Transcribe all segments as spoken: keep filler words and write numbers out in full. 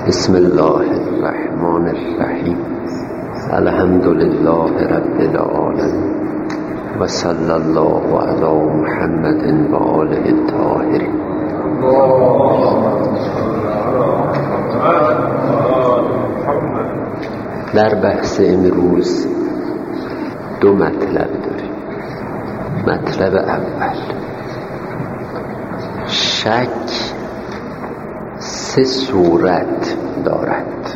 بسم الله الرحمن الرحیم. الحمد لله رب العالمین و صلی الله علی محمد و آله الطاهرین. در بحث امروز دو مطلب داریم. مطلب اول، شک سه صورت دارد.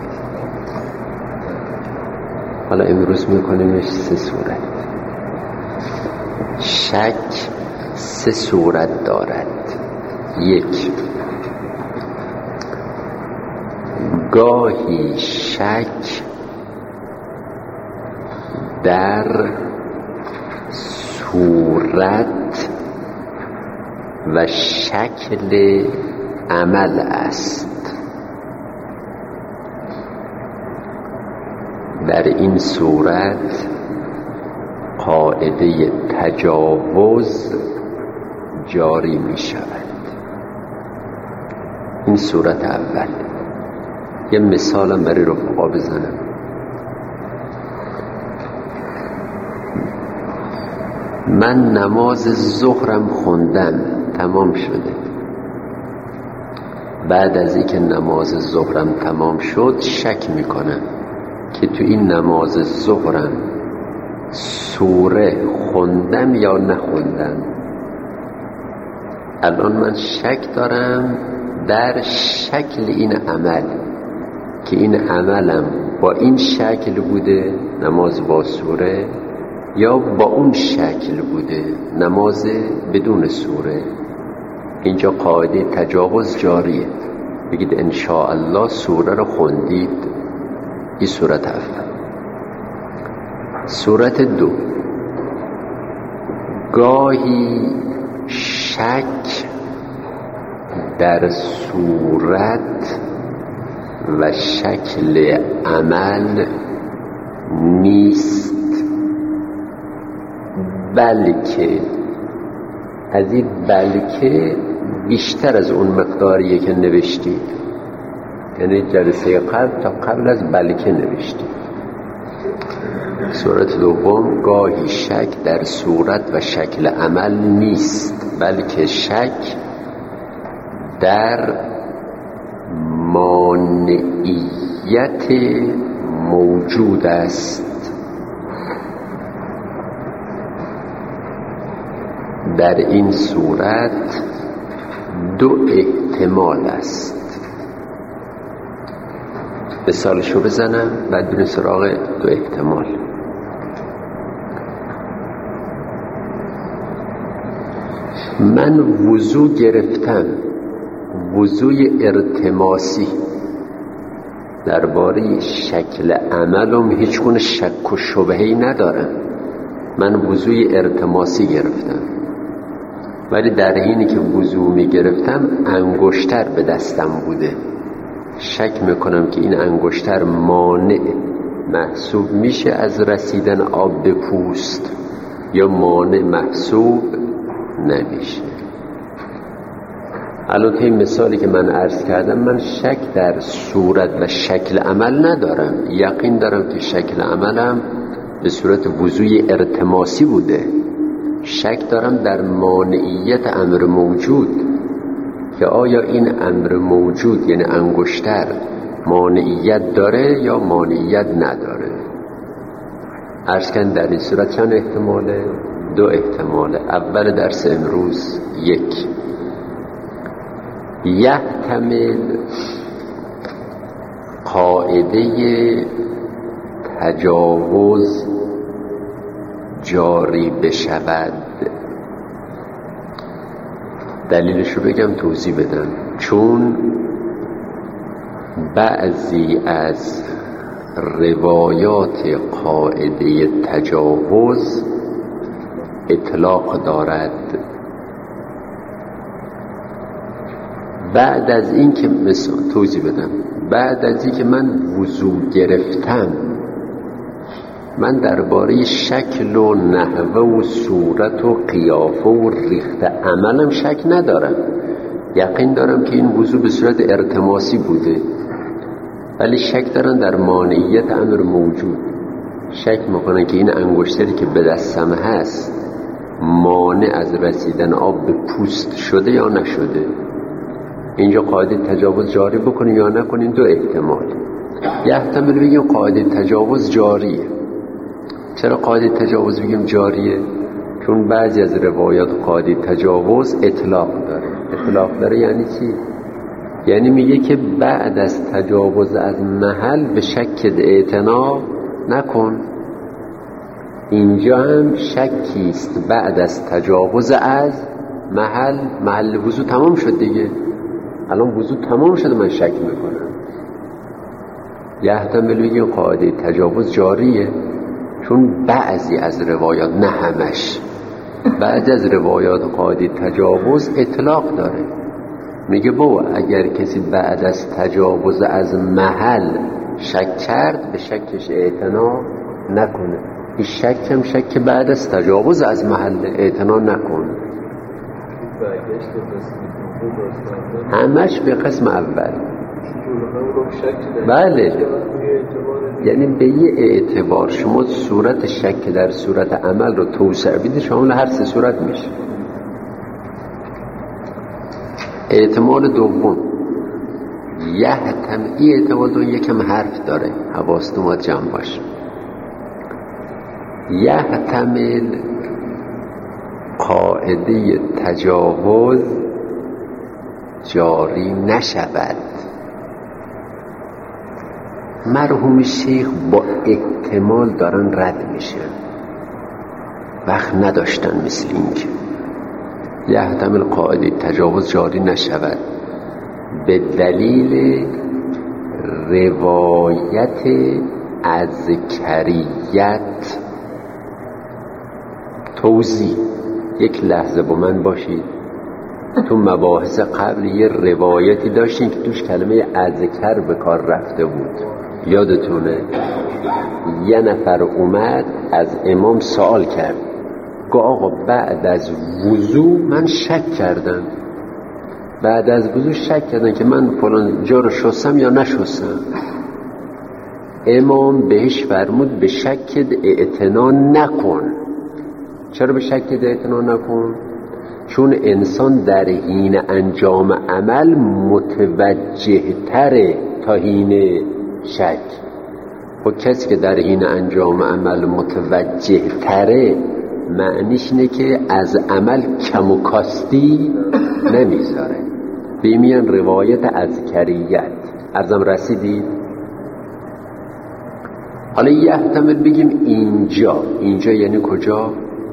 حالا امروز میکنیمش سه صورت. شک سه صورت دارد. یک، گاهی شک در صورت و شکل عمل است. در این صورت قاعده تجاوز جاری می شود. این صورت اول. یه مثالم برای رفقا بزنم. من نماز ظهرم خوندم، تمام شده. بعد از اینکه نماز ظهرم تمام شد شک میکنم که تو این نماز ظهرم سوره خوندم یا نخوندم. الان من شک دارم در شکل این عمل، که این عملم با این شکل بوده نماز با سوره، یا با اون شکل بوده نماز بدون سوره. اینجا قاعده تجاوز جاریه. بگید انشاءالله سوره رو خوندید. این صورت اول. صورت دو، گاهی شک در صورت و شکل عمل نیست، بلکه از این بلکه بیشتر از اون مقداریه که نوشتید. یعنی جلسه قبل تا قبل از بلکه نوشتید. صورت دوم، گاهی شک در صورت و شکل عمل نیست، بلکه شک در مانعیت موجود است. در این صورت دو احتمال است. مثالشو بزنم بعد بریم سراغ دو احتمال. من وضو گرفتم، وضوی ارتماسی. درباره شکل عملم هیچ گونه شک و شبهه‌ای ندارم. من وضوی ارتماسی گرفتم، ولی در حینی که وضو می گرفتم انگشتر به دستم بوده. شک میکنم که این انگشتر مانع محسوب میشه از رسیدن آب به پوست یا مانع محسوب نمیشه. الان که این مثالی که من عرض کردم، من شک در صورت و شکل عمل ندارم. یقین دارم که شکل عملم به صورت وضوی ارتماسی بوده. شک دارم در مانعیت امر موجود، که آیا این امر موجود یعنی انگشتر مانعیت داره یا مانعیت نداره. عرض کردم در این صورت چند احتماله؟ دو احتماله. اول درس امروز، یک، یحتمل قاعده تجاوز جاری بشود. دلیلشو بگم توضیح بدم. چون بعضی از روایات قاعده تجاوز اطلاق دارد. بعد از این که مثلا توضیح بدم بعد از این که من وضو گرفتم، من درباره شکل و نحوه و صورت و قیافه و ریخت عملم شک ندارم. یقین دارم که این وضو به صورت ارتماسی بوده. ولی شک دارن در مانعیت امر موجود. شک میکنن که این انگشتری که به دستم هست مانع از رسیدن آب به پوست شده یا نشده. اینجا قاعده تجاوز جاری بکنه یا نکنه. دو احتمال. یه احتمال بگیم قاعده تجاوز جاریه. چرا قاعده تجاوز بگیم جاریه؟ چون بعضی از روایات قاعده تجاوز اطلاق داره. اطلاق داره یعنی چی؟ یعنی میگه که بعد از تجاوز از محل به شک اعتنا نکن. اینجا هم شکیست بعد از تجاوز از محل. محل وضو تمام شد دیگه، الان وضو تمام شده من شک میکنم. یه احتمال بگیم قاعده تجاوز جاریه چون بعضی از روایات، نه همش، بعضی از روایات قاعده تجاوز اطلاق داره. میگه بابا اگر کسی بعد از تجاوز از محل شک کرد به شکش اعتنا نکنه. این شک هم شک بعد از تجاوز از محل اعتنا نکنه. همش به قسم اول. بله، یعنی به یه اعتبار شما صورت شک در صورت عمل رو توسعه بدید شامل هر سه صورت میشه. احتمال دوم یحتمل، این احتمال دوم یکم حرف داره، حواستون باید جمع باشه. یحتمل قاعده تجاوز جاری نشود. مرحوم شیخ با احتمال دارن رد میشن، وقت نداشتن مثل این که یحتمل قاعده تجاوز جاری نشود به دلیل روایت اذکریت. توضیح، یک لحظه با من باشید. تو مباحث قبل یه روایتی داشتیم که توش کلمه اذکر به کار رفته بود، یادتونه؟ یه نفر اومد از امام سوال کرد، گفت آقا بعد از وضو من شک کردم، بعد از وضو شک کردم که من فلان جا رو شستم یا نشستم. امام بهش فرمود به شک اعتنا نکن. چرا به شک اعتنا نکن؟ چون انسان در حین انجام عمل متوجه تره تا حین شک. و کسی که در حین انجام عمل متوجه تره معنیش اینه که از عمل کم و کاستی نمیذاره. بیمیان روایت اذکریت. ارزم رسیدید؟ حالا یه احتمال بگیم اینجا. اینجا یعنی کجا؟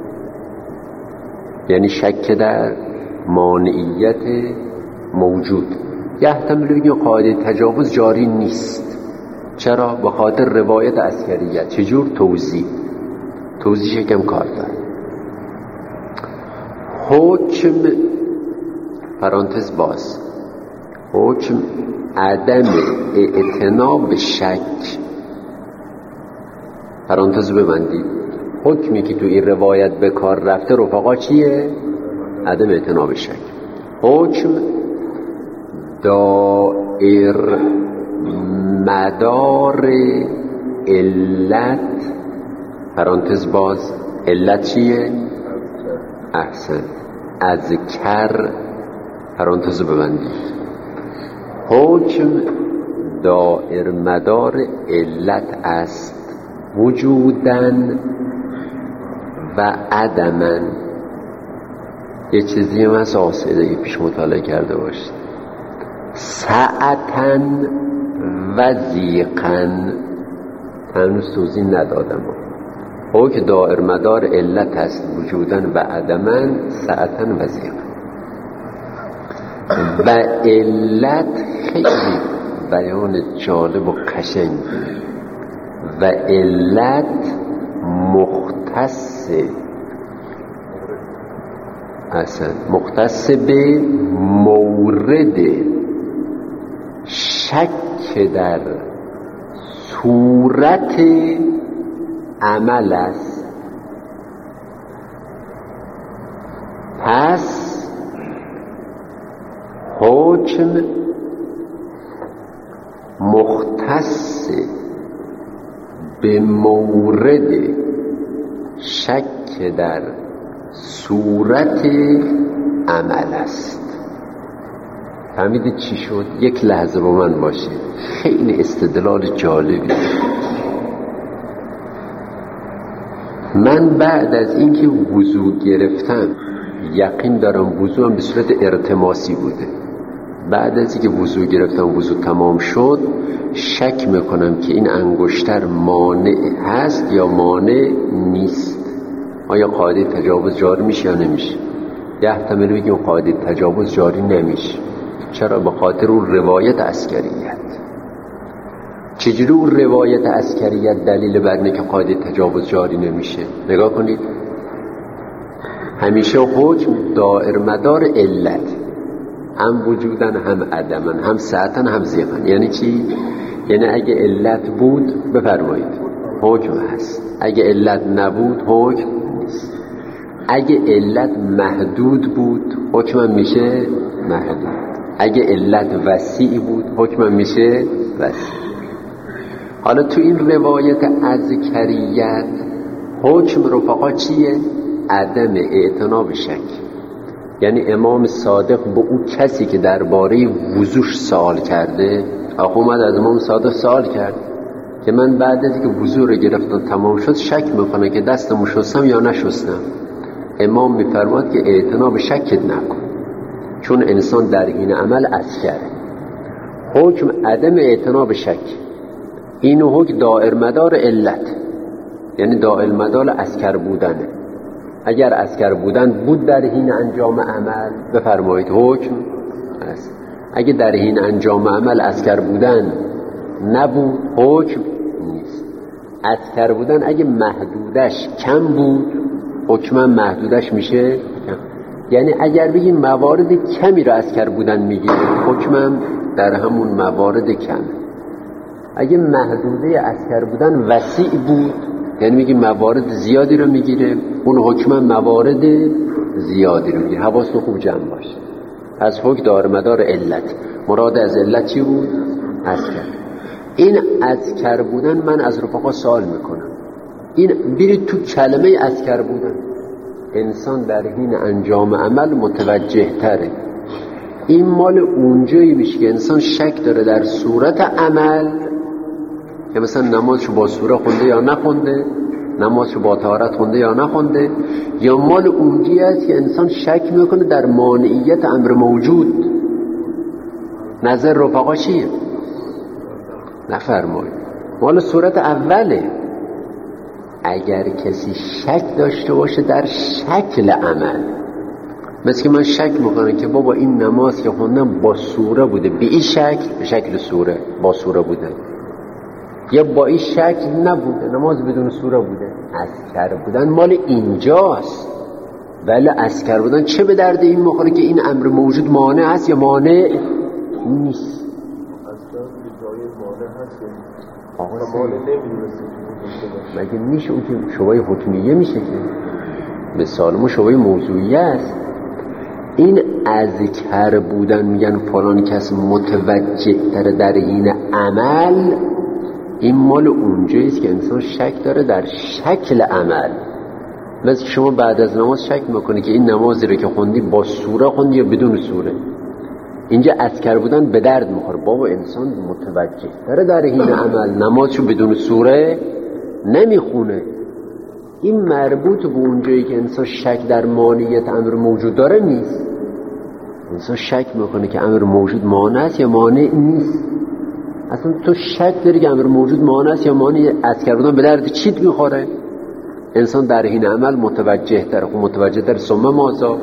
یعنی شک در مانعیت موجود. یه احتمال بگیم قاعده تجاوز جاری نیست. چرا؟ به خاطر روایت اذکریت. چجور؟ توضیح. توضیح یکم کار داره. حکم پرانتز باز، حکم عدم اعتنا به شک، پرانتز ببندید. حکمی که تو این روایت به کار رفته رفقا چیه؟ عدم اعتنا به شک. حکم دائر مدار علت، پرانتز باز، علت چیه؟ احسن، اذکر، پرانتز ببندید. حکم دائر مدار علت است وجودن و عدمن. یه چیزی هم از آسیده پیش مطالعه کرده باشید. ساعتن و زیقن، هنوز توضیح ندادم. حکم دائر مدار علت است وجودن و عدمن، ساعتن و زیقن. و علت خیلی بیان جالب و قشنگی. و علت مختص اصلا مختص به مورد شک در صورت عمل است. پس حکم مختص به مورد شک در صورت عمل است. فهمیدید چی شد؟ یک لحظه با من باشید، خیلی استدلال جالبی. من بعد از اینکه وضو گرفتم یقین دارم وضوام به صورت ارتماسی بوده. بعد از اینکه وضو گرفتم وضو تمام شد شک میکنم که این انگشتر مانع هست یا مانع نیست. آیا قاعده تجاوز جاری میشه یا نمیشه؟ ده احتمال بگیم قاعده تجاوز جاری نمیشه. چرا؟ به خاطر اون روایت عسکریت. چجوری اون روایت عسکریت دلیل بر اینه که قاعده تجاوز جاری نمیشه؟ نگاه کنید، همیشه حکم دائر مدار علت، هم وجودن هم عدمن، هم ساعتن هم زیغن. یعنی چی؟ یعنی اگه علت بود بفرمایید حکم هست، اگه علت نبود حکم نیست. اگه علت محدود بود حکم میشه محدود، اگه علت وسیع بود حکم میشه وسیع. حالا تو این روایت اذکریت حکم رفقا چیه؟ عدم اعتنا به شک. یعنی امام صادق به اون کسی که درباره وضوش سوال کرده، آخه اومد از امام صادق سوال کرد که من بعد از اینکه وضو رو گرفتم تمام شد شک میکنه که دستمو شستم یا نشستم. امام میفرماد که اعتنا به شکت نکن، چون انسان در این عمل عسکره. حکم عدم اعتنا به شک، این حکم دائر مدار علت، یعنی دائر مدار عسکر بودنه. اگر عسکر بودن بود در حین انجام عمل بفرمایید حکم است. اگه در حین انجام عمل عسکر بودن نبود حکم نیست. عسکر بودن اگه محدودش کم بود حکم محدودش میشه کم. یعنی اگر بگیم موارد کمی رو عسکر بودن میگیره حکمم در همون موارد کم. اگه محدوده عسکر بودن وسیع بود یعنی میگیم موارد زیادی رو میگیره، اون حکم موارد زیادی رو میگیره. حواستون خوب جمع باشه. از حکم دار مدار علت، مراد از علت چی بود؟ عسکر. این عسکر بودن من از رفقا سوال میکنم، این برید تو کلمه عسکر بودن. انسان در حین انجام عمل متوجه تره. این مال اونجایی میشه که انسان شک داره در صورت عمل، که مثلا نمازشو با سوره خونده یا نخونده، نمازشو با طهارت خونده یا نخونده، یا مال اونجایی است که انسان شک میکنه در مانعیت امر موجود. نظر رفقا چیه؟ نفرمایید. مال صورت اوله. اگر کسی شک داشته باشه در شکل عمل، مثل که من شک میکنم که بابا این نماز که خوندم با سوره بوده، به این شکل، به شکل سوره با سوره بوده، یا با این شکل نبوده، نماز بدون سوره بوده. عسکر بودن مال اینجاست. ولی عسکر بودن چه به درد این میخوره که این امر موجود مانع هست یا مانع نیست؟ آقا مگه میشه اون که شبای حکمیه میشه که مثال ما شبای موضوعیه است. این اذکر بودن میگن فلان کس متوجه تر در این عمل، این مال اونجاییست که انسان شک داره در شکل عمل. مثل شما بعد از نماز شک میکنه که این نمازی رو که خوندی با سوره خوندی یا بدون سوره. اینجا اذکر بودن به درد میخوره. بابا انسان متوجه تره در این عمل، نمازشو بدون سوره نمیخونه. این مربوط به اونجایی که انسان شک در مانعیت امر موجود داره نیست. انسان شک میکنه که امر موجود مانع است یا مانع نیست. اصلا تو شک داری که امر موجود مانع است یا مانع. اذکر بودن به درد چیت میخوره؟ انسان در این عمل متوجه تره. خب متوجه تره ثم ماذا؟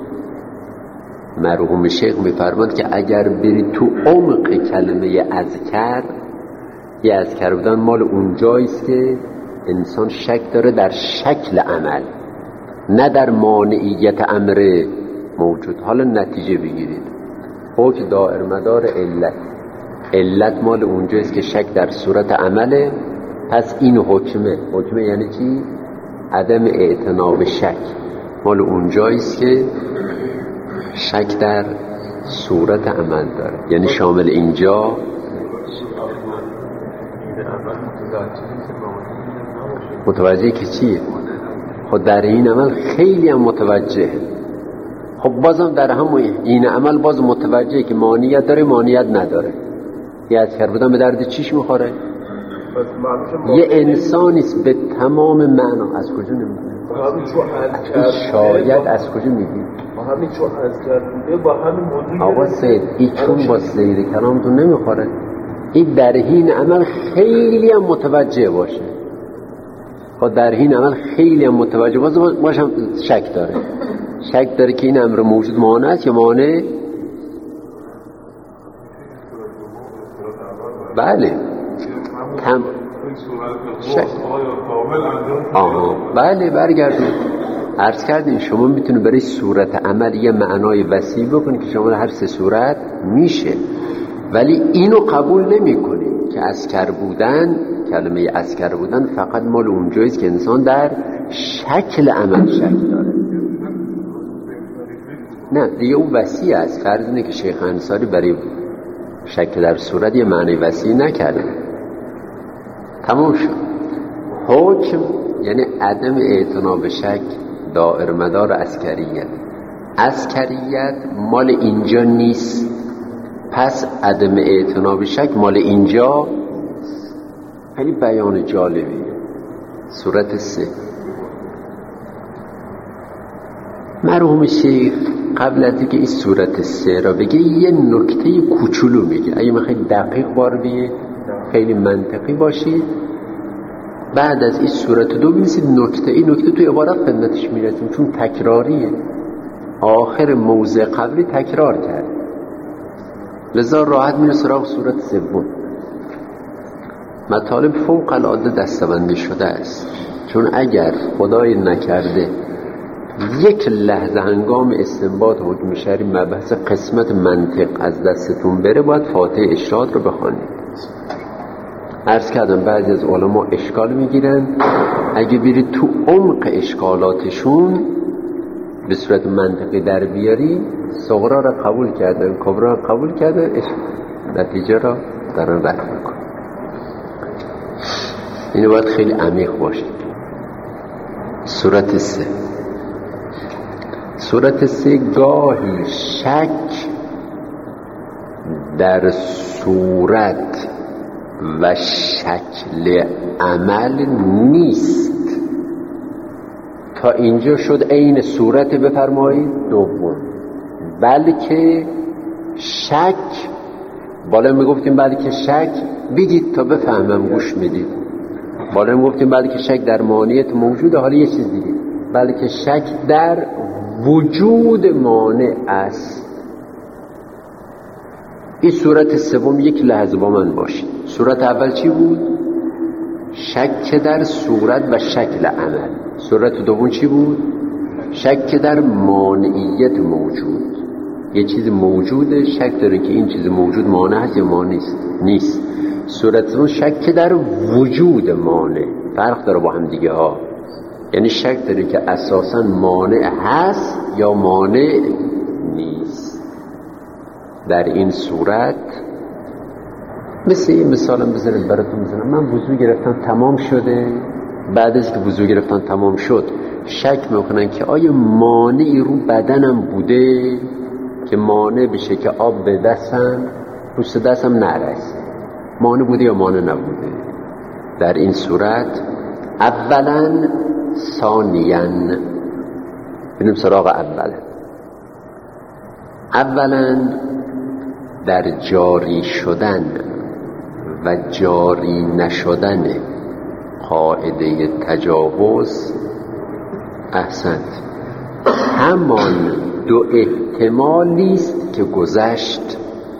مرحوم شیخ میفرماد که اگر بری تو عمق کلمه اذکر، یه اذکر بودن مال اونجاییست که انسان شک داره در شکل عمل، نه در مانعیت امر موجود. حالا نتیجه بگیرید. حکم دائر مدار علت، علت مال اونجاییست که شک در صورت عمله. پس این حکمه، حکمه یعنی چی؟ عدم اعتنا به شک، مال اونجاییست که شک در صورت عمل داره، یعنی شامل اینجا متوجه که چیه؟ خود در این عمل خیلی هم متوجه. خب بازم در همون این عمل باز متوجه که مانیت داره مانیت نداره. یه اذکر بودن به درد چیش میخوره؟ یه انسانیست به تمام معنا. از کجا نمیدونه؟ شاید از کجا میگی؟ همین چون اذکر بوده با همین موضوع. آقا سید این چون با سید کلامتون نمیخوره. این در این عمل خیلی هم متوجه باشه. خب در این عمل خیلی هم متوجه باشه باشم شک داره. شک داره که این امر موجود مانع است یا مانع؟ بله تم شک. آها بله برگردیم. عرض کردیم شما میتونه برای صورت عمل یه معنای وسیع بکنید که شما هر سه صورت میشه، ولی اینو قبول نمی کنید که اذکر بودن، کلمه اذکر بودن فقط مال اونجاییست که انسان در شکل عمل شک داره. نه دیگه اون وسیع است. فرض اینه که شیخ انصاری برای شک در صورت یه معنی وسیع نکرده. تمام شد. حکم یعنی عدم اعتنا به شک دائر مدار عسکریت. عسکریت مال اینجا نیست، پس عدم اعتنا به شک مال اینجا. خیلی بیان جالبیه. صورت سه مرحوم شیخ قبل از اینکه این صورت سه را بگه یه نکته کوچولو میگه. اگه من خیلی دقیق بار بیه خیلی منطقی باشید، بعد از این صورت دو بینیسید نکته. این نکته توی عبارت خدمتش میرسیم چون تکراریه. آخر موضع قبلی تکرار کرد، لذا راحت میره سراغ صورت سوم. مطالب فوق العاده دستبندی شده است، چون اگر خدای نکرده یک لحظه هنگام استنباط حکم شرعی مبحث قسمت منطق از دستتون بره، باید فاتحه ارشاد رو بخونید. عرض کردم بعضی از علما اشکال میگیرن، اگه برید تو عمق اشکالاتشون به صورت منطقی در بیاری، صغرا را قبول کردن کبرا را قبول کردن، نتیجه را دارن رد میکن. اینو باید خیلی عمیق باشید. صورت سه صورت سه گاهی شک در صورت و شکل عمل نیست. تا اینجا شد عین صورت بفرمایید دوم، بلکه شک. بالا میگفتیم بلکه شک بگید تا بفهمم گوش میدید. بالا میگفتیم بلکه شک در مانعیت موجوده. حالا یه چیز دیگه، بلکه شک در وجود مانع است. این صورت سوم یک لحظه با من باشید. صورت اول چی بود؟ شک در صورت و شکل عمل. صورت دوم چی بود؟ شک در مانعیت موجود. یه چیز موجوده، شک داره که این چیز موجود مانع هست یا مانع نیست. نیست. صورت سوم شک در وجود مانع. فرق داره با هم دیگه ها. یعنی شک داره که اساساً مانع هست یا مانع نیست. در این صورت مثل این مثالم بذارید براتون میزنم. من وضو گرفتم تمام شده، بعد از که وضو گرفتم تمام شد شک میکنن که آیا مانعی رو بدنم بوده که مانع بشه که آب به دستم پوست دستم نرسه. مانع بوده یا مانع نبوده؟ در این صورت اولا ثانیاً بینیم سراغ اولا اولا در جاری شدن و جاری نشدن قاعده تجاوز احسنت همان دو احتمالی است که گذشت.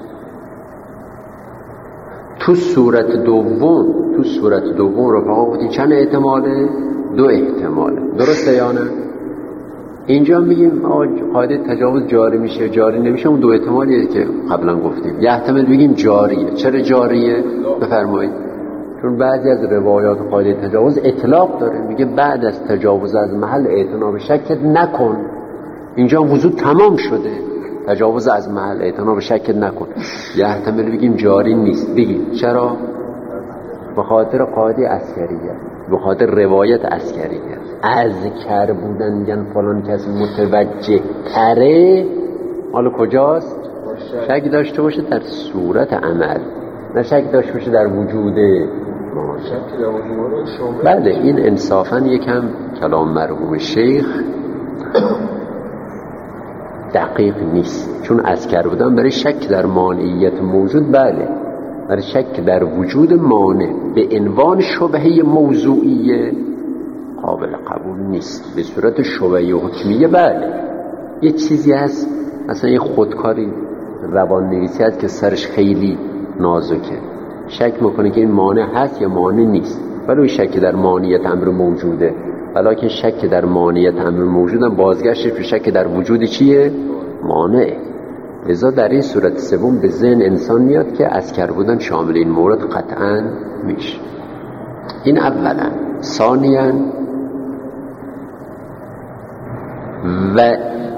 تو صورت دوم تو صورت دوم رو فقط بودی چند احتماله؟ دو احتماله. درسته یا نه؟ اینجا میگیم قاعده تجاوز جاری میشه جاری نمیشه، اون دو احتمالیه که قبلا گفتیم. یه احتمال بگیم جاریه. چرا جاریه؟ بفرمایید. چون بعضی از روایات قاعده تجاوز اطلاق داره، میگه بعد از تجاوز از محل اعتنا به شک نکن. اینجا وضو تمام شده، تجاوز از محل، اعتنا به شک نکن. یحتمل بگیم جاری نیست. بگیم چرا؟ به خاطر قاعده عسکریه، به خاطر روایت عسکریه. اذکر بودن میگن فلان کس متوجه تره، حالا کجاست؟ شک داشته باشه در صورت عمل، نه شک داشته باشه در وجود ما. بله این انصافا یکم کلام مرحوم شیخ دقیق نیست، چون اذکر بودن برای شک در مانعیت موجود، بله برای شک در وجود مانع به عنوان شبهه موضوعیه قابل قبول نیست. به صورت شبهه حکمیه بله یه چیزی هست، مثلا یه خودکاری روان نویسی هست که سرش خیلی نازکه، شک میکنه که این مانع هست یا مانع نیست، ولی شک در مانعیت امر موجوده، ولیکن شک در مانعیت امر موجودم بازگشتش به شک در وجود چیه؟ مانع. لذا در این صورت سوم به ذهن انسان میاد که اذکر بودن شامل این مورد قطعا میشه. این اولا. ثانیاً و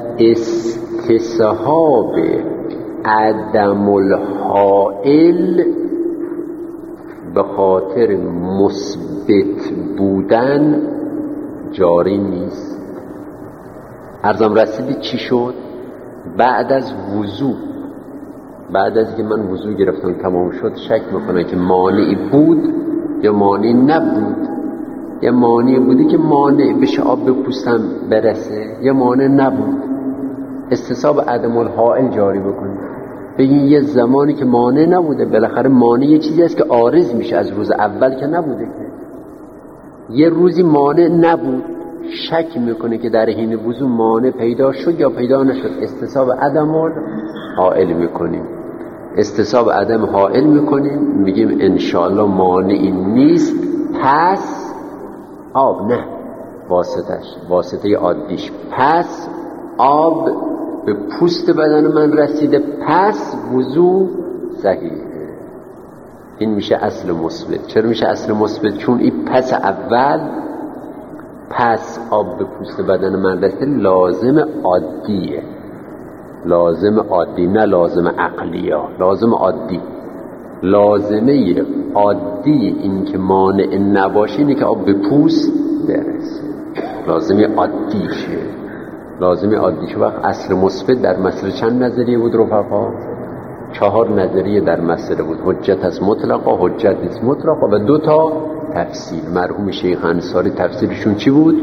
استصحاب عدم الحائل به خاطر مثبت بودن جاری نیست. عرضم رسیدی چی شد؟ بعد از وضو، بعد از که من وضو گرفتم تمام شد، شک میکنه که مانعی بود یا مانعی نبود، یا مانعی بودی که مانع بشه آب به پوستم برسه، یا مانع نبود. استصحاب عدم الحائل جاری بکنید، بگین یه زمانی که مانع نبوده، بالاخره مانع یه چیزی است که عارض میشه، از روز اول که نبوده که یه روزی مانع نبود، شک میکنه که در حین وضو مانع پیدا شد یا پیدا نشد، استصحاب عدم الحائل میکنیم. استصحاب عدم حائل میکنیم، میگیم انشاءالله مانعی نیست، پس آب نه واسطش، واسطه عادیش، پس آب به پوست بدن من رسیده، پس وضو صحیحه. این میشه اصل مثبت. چرا میشه اصل مثبت؟ چون این پس اول، پس آب به پوست بدن من رسیده لازم عادیه، لازم عادی نه لازم عقلیه، لازم عادی. لازمه عادی این که مانع نباشه اینه که آب به پوست برسه، لازمه عادیشه، لازمه عادیشه. وقت اصل مثبت در مسئله چند نظریه بود رفقا؟ چهار نظریه در مسئله بود. حجت از مطلقا، حجت از مطلقا و دو تا تفسیر. مرحوم شیخ انصاری تفسیرشون چی بود؟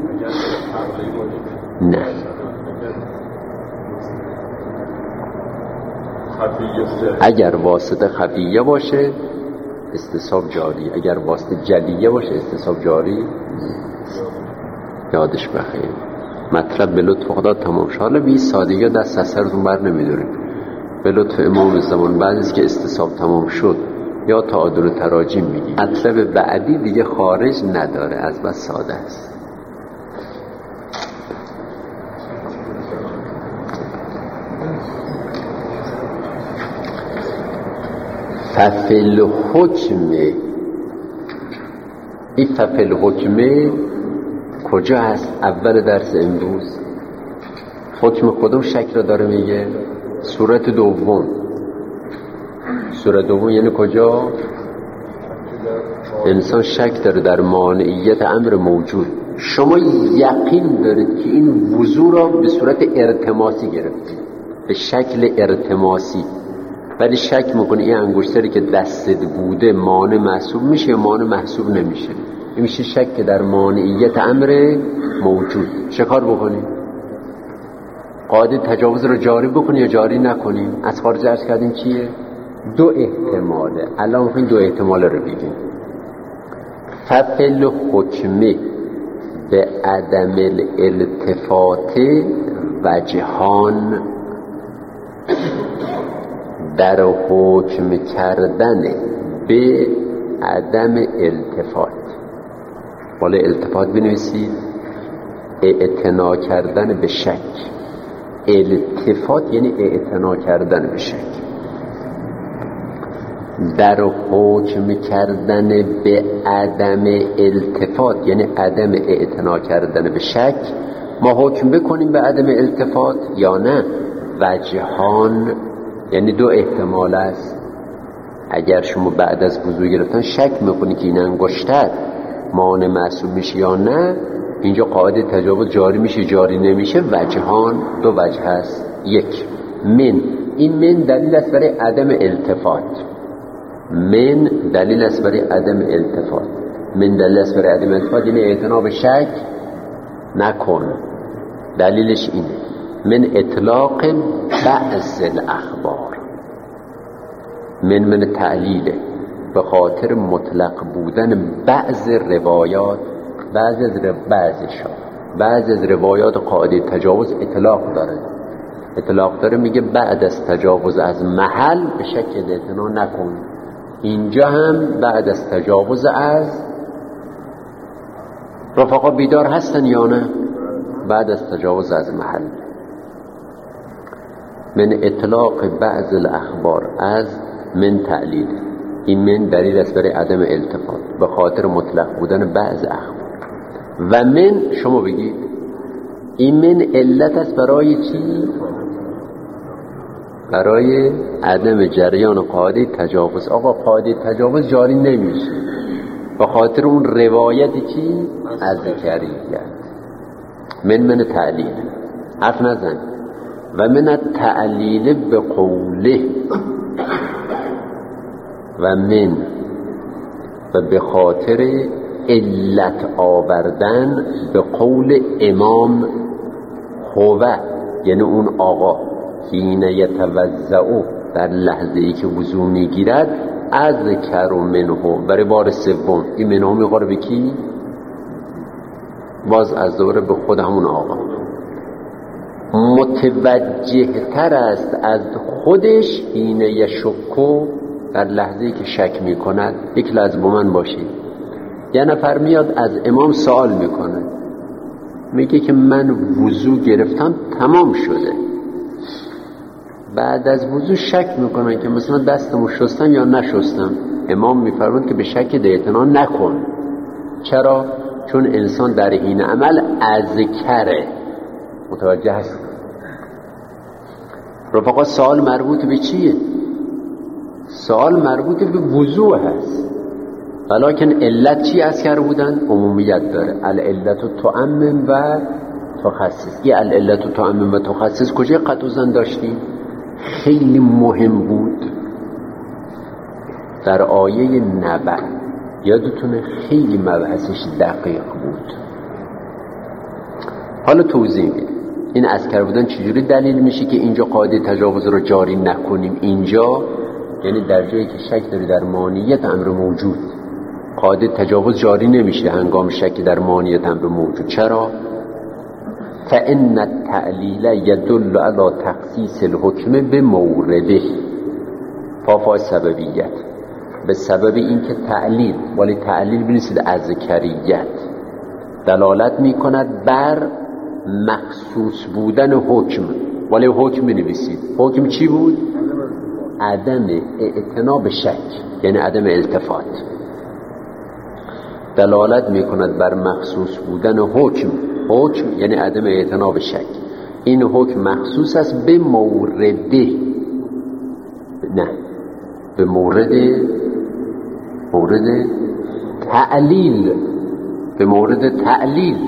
نه اگر واسطه خفیه باشه استصحاب جاری، اگر واسطه جلیه باشه استصحاب جاری. یادش بخیر. مطلب به لطف خدا تمام شد. حالا بی سادگی دست از سرتون بر نمیداریم. به لطف امام زمان بعد از که استصحاب تمام شد یا تعادل تراجیم میگی. مطلب بعدی دیگه خارج نداره، از بس ساده است. ففل حکمه، این ففل حکمه کجا هست؟ اول درس امروز. حکم کدوم شکل را داره میگه؟ صورت دوم. صورت دوم یعنی کجا؟ انسان شک داره در مانعیت امر موجود. شما یقین دارید که این وضو را به صورت ارتماسی گرفتید، به شکل ارتماسی، ولی شک میکنه این انگشتری که دستت بوده مانع محسوب میشه یا مانع محسوب نمیشه. این میشه شک در مانعیت امر موجود. چه کار بکنیم؟ قاعده تجاوز رو جاری بکنیم یا جاری نکنیم؟ از خارج عرض کردیم چیه؟ دو احتماله. الان میخواییم دو احتمال رو بگیم. ففل حکمه به عدم الالتفات وجهان، در حکم کردن به عدم التفات. بالا التفات بنویسید، اعتنا کردن به شک. التفات یعنی اعتنا کردن به شک. در حکم کردن به عدم التفات یعنی عدم اعتنا کردن به شک، ما حکم بکنیم به عدم التفات یا نه؟ وجهان، یعنی دو احتمال است. اگر شما بعد از وضو گرفتن شک میکنی که این انگشتر مانع محسوب میشه یا نه، اینجا قاعده تجاوز جاری میشه جاری نمیشه. وجهان دو وجه هست. یک، من، این من دلیل است برای عدم التفات. من دلیل است برای عدم التفات. من دلیل است برای عدم التفات، یعنی اعتنا شک نکن. دلیلش اینه، من اطلاق بعض الاخبار، من من تعلیله، به خاطر مطلق بودن بعض روایات، بعض از بعضشان بعض از روایات قاعده تجاوز اطلاق داره. اطلاق داره میگه بعد از تجاوز از محل به شکل اعتنا نکن. اینجا هم بعد از تجاوز از رفقا بیدار هستن یا نه؟ بعد از تجاوز از محل. من اطلاق بعض الاخبار از من تعلیل، این من دلیل است برای عدم التفات به خاطر مطلق بودن بعض اخبار. و من شما بگید این من علت است برای چی؟ برای عدم جریان قاعده تجاوز. آقا قاعده تجاوز جاری نمیشه به خاطر اون روایتی چی؟ از ذکریت. من من تعلیل، حرف نزن. و من تعلیل به قوله، و من و به خاطر علت آوردن به قول امام هوه، یعنی اون آقا، حین یتوضع، در لحظه ای که وضو میگیرد، از ذکر منه، برای بار سوم این منه میخوره به کی؟ باز از دوره به خود همون آقا. متوجه تر است از خودش حین یشکو، در لحظه ای که شک میکند. یک لحظه با من باشید. یه نفر میاد از امام سوال میکنه، میگه که من وضو گرفتم تمام شده، بعد از وضو شک میکنه که مثلا دستمو شستم یا نشستم. امام میفرماید که به شک اعتنا نکن. چرا؟ چون انسان در حین عمل اذکره. متوجه هست؟ رفقا سوال مربوط به چیه؟ سوال مربوط به وضوع هست، ولیکن علت چی اذکر بودن؟ عمومیت داره. العلت تعمم و تخصص. یه العلت تعمم و تخصص کجا قطع زن داشتیم؟ خیلی مهم بود در آیه نبع، یادتونه خیلی مبحثش دقیق بود. حالا توضیح میده این اذکر بودن چجوری دلیل میشه که اینجا قاعده تجاوز رو جاری نکنیم. اینجا یعنی در جایی که شک داری در مانعیت امر موجود، قاعده تجاوز جاری نمیشه هنگام شک در مانعیت امر موجود. چرا؟ فإن التعلیل یدل علی تخصیص الحکم به مورده. فافا سببیت، به سبب اینکه تعلیل، ولی تعلیل بنویسید از ذکریت، دلالت میکند بر مخصوص بودن حکم، ولی حکم بنویسید. حکم چی بود؟ عدم اعتنا به شک، یعنی عدم التفات. دلالت میکند بر مخصوص بودن حکم. حکم یعنی عدم اعتنا به شک. این حکم مخصوص است به مورده، نه به مورد مورد تعلیل، به مورد تعلیل.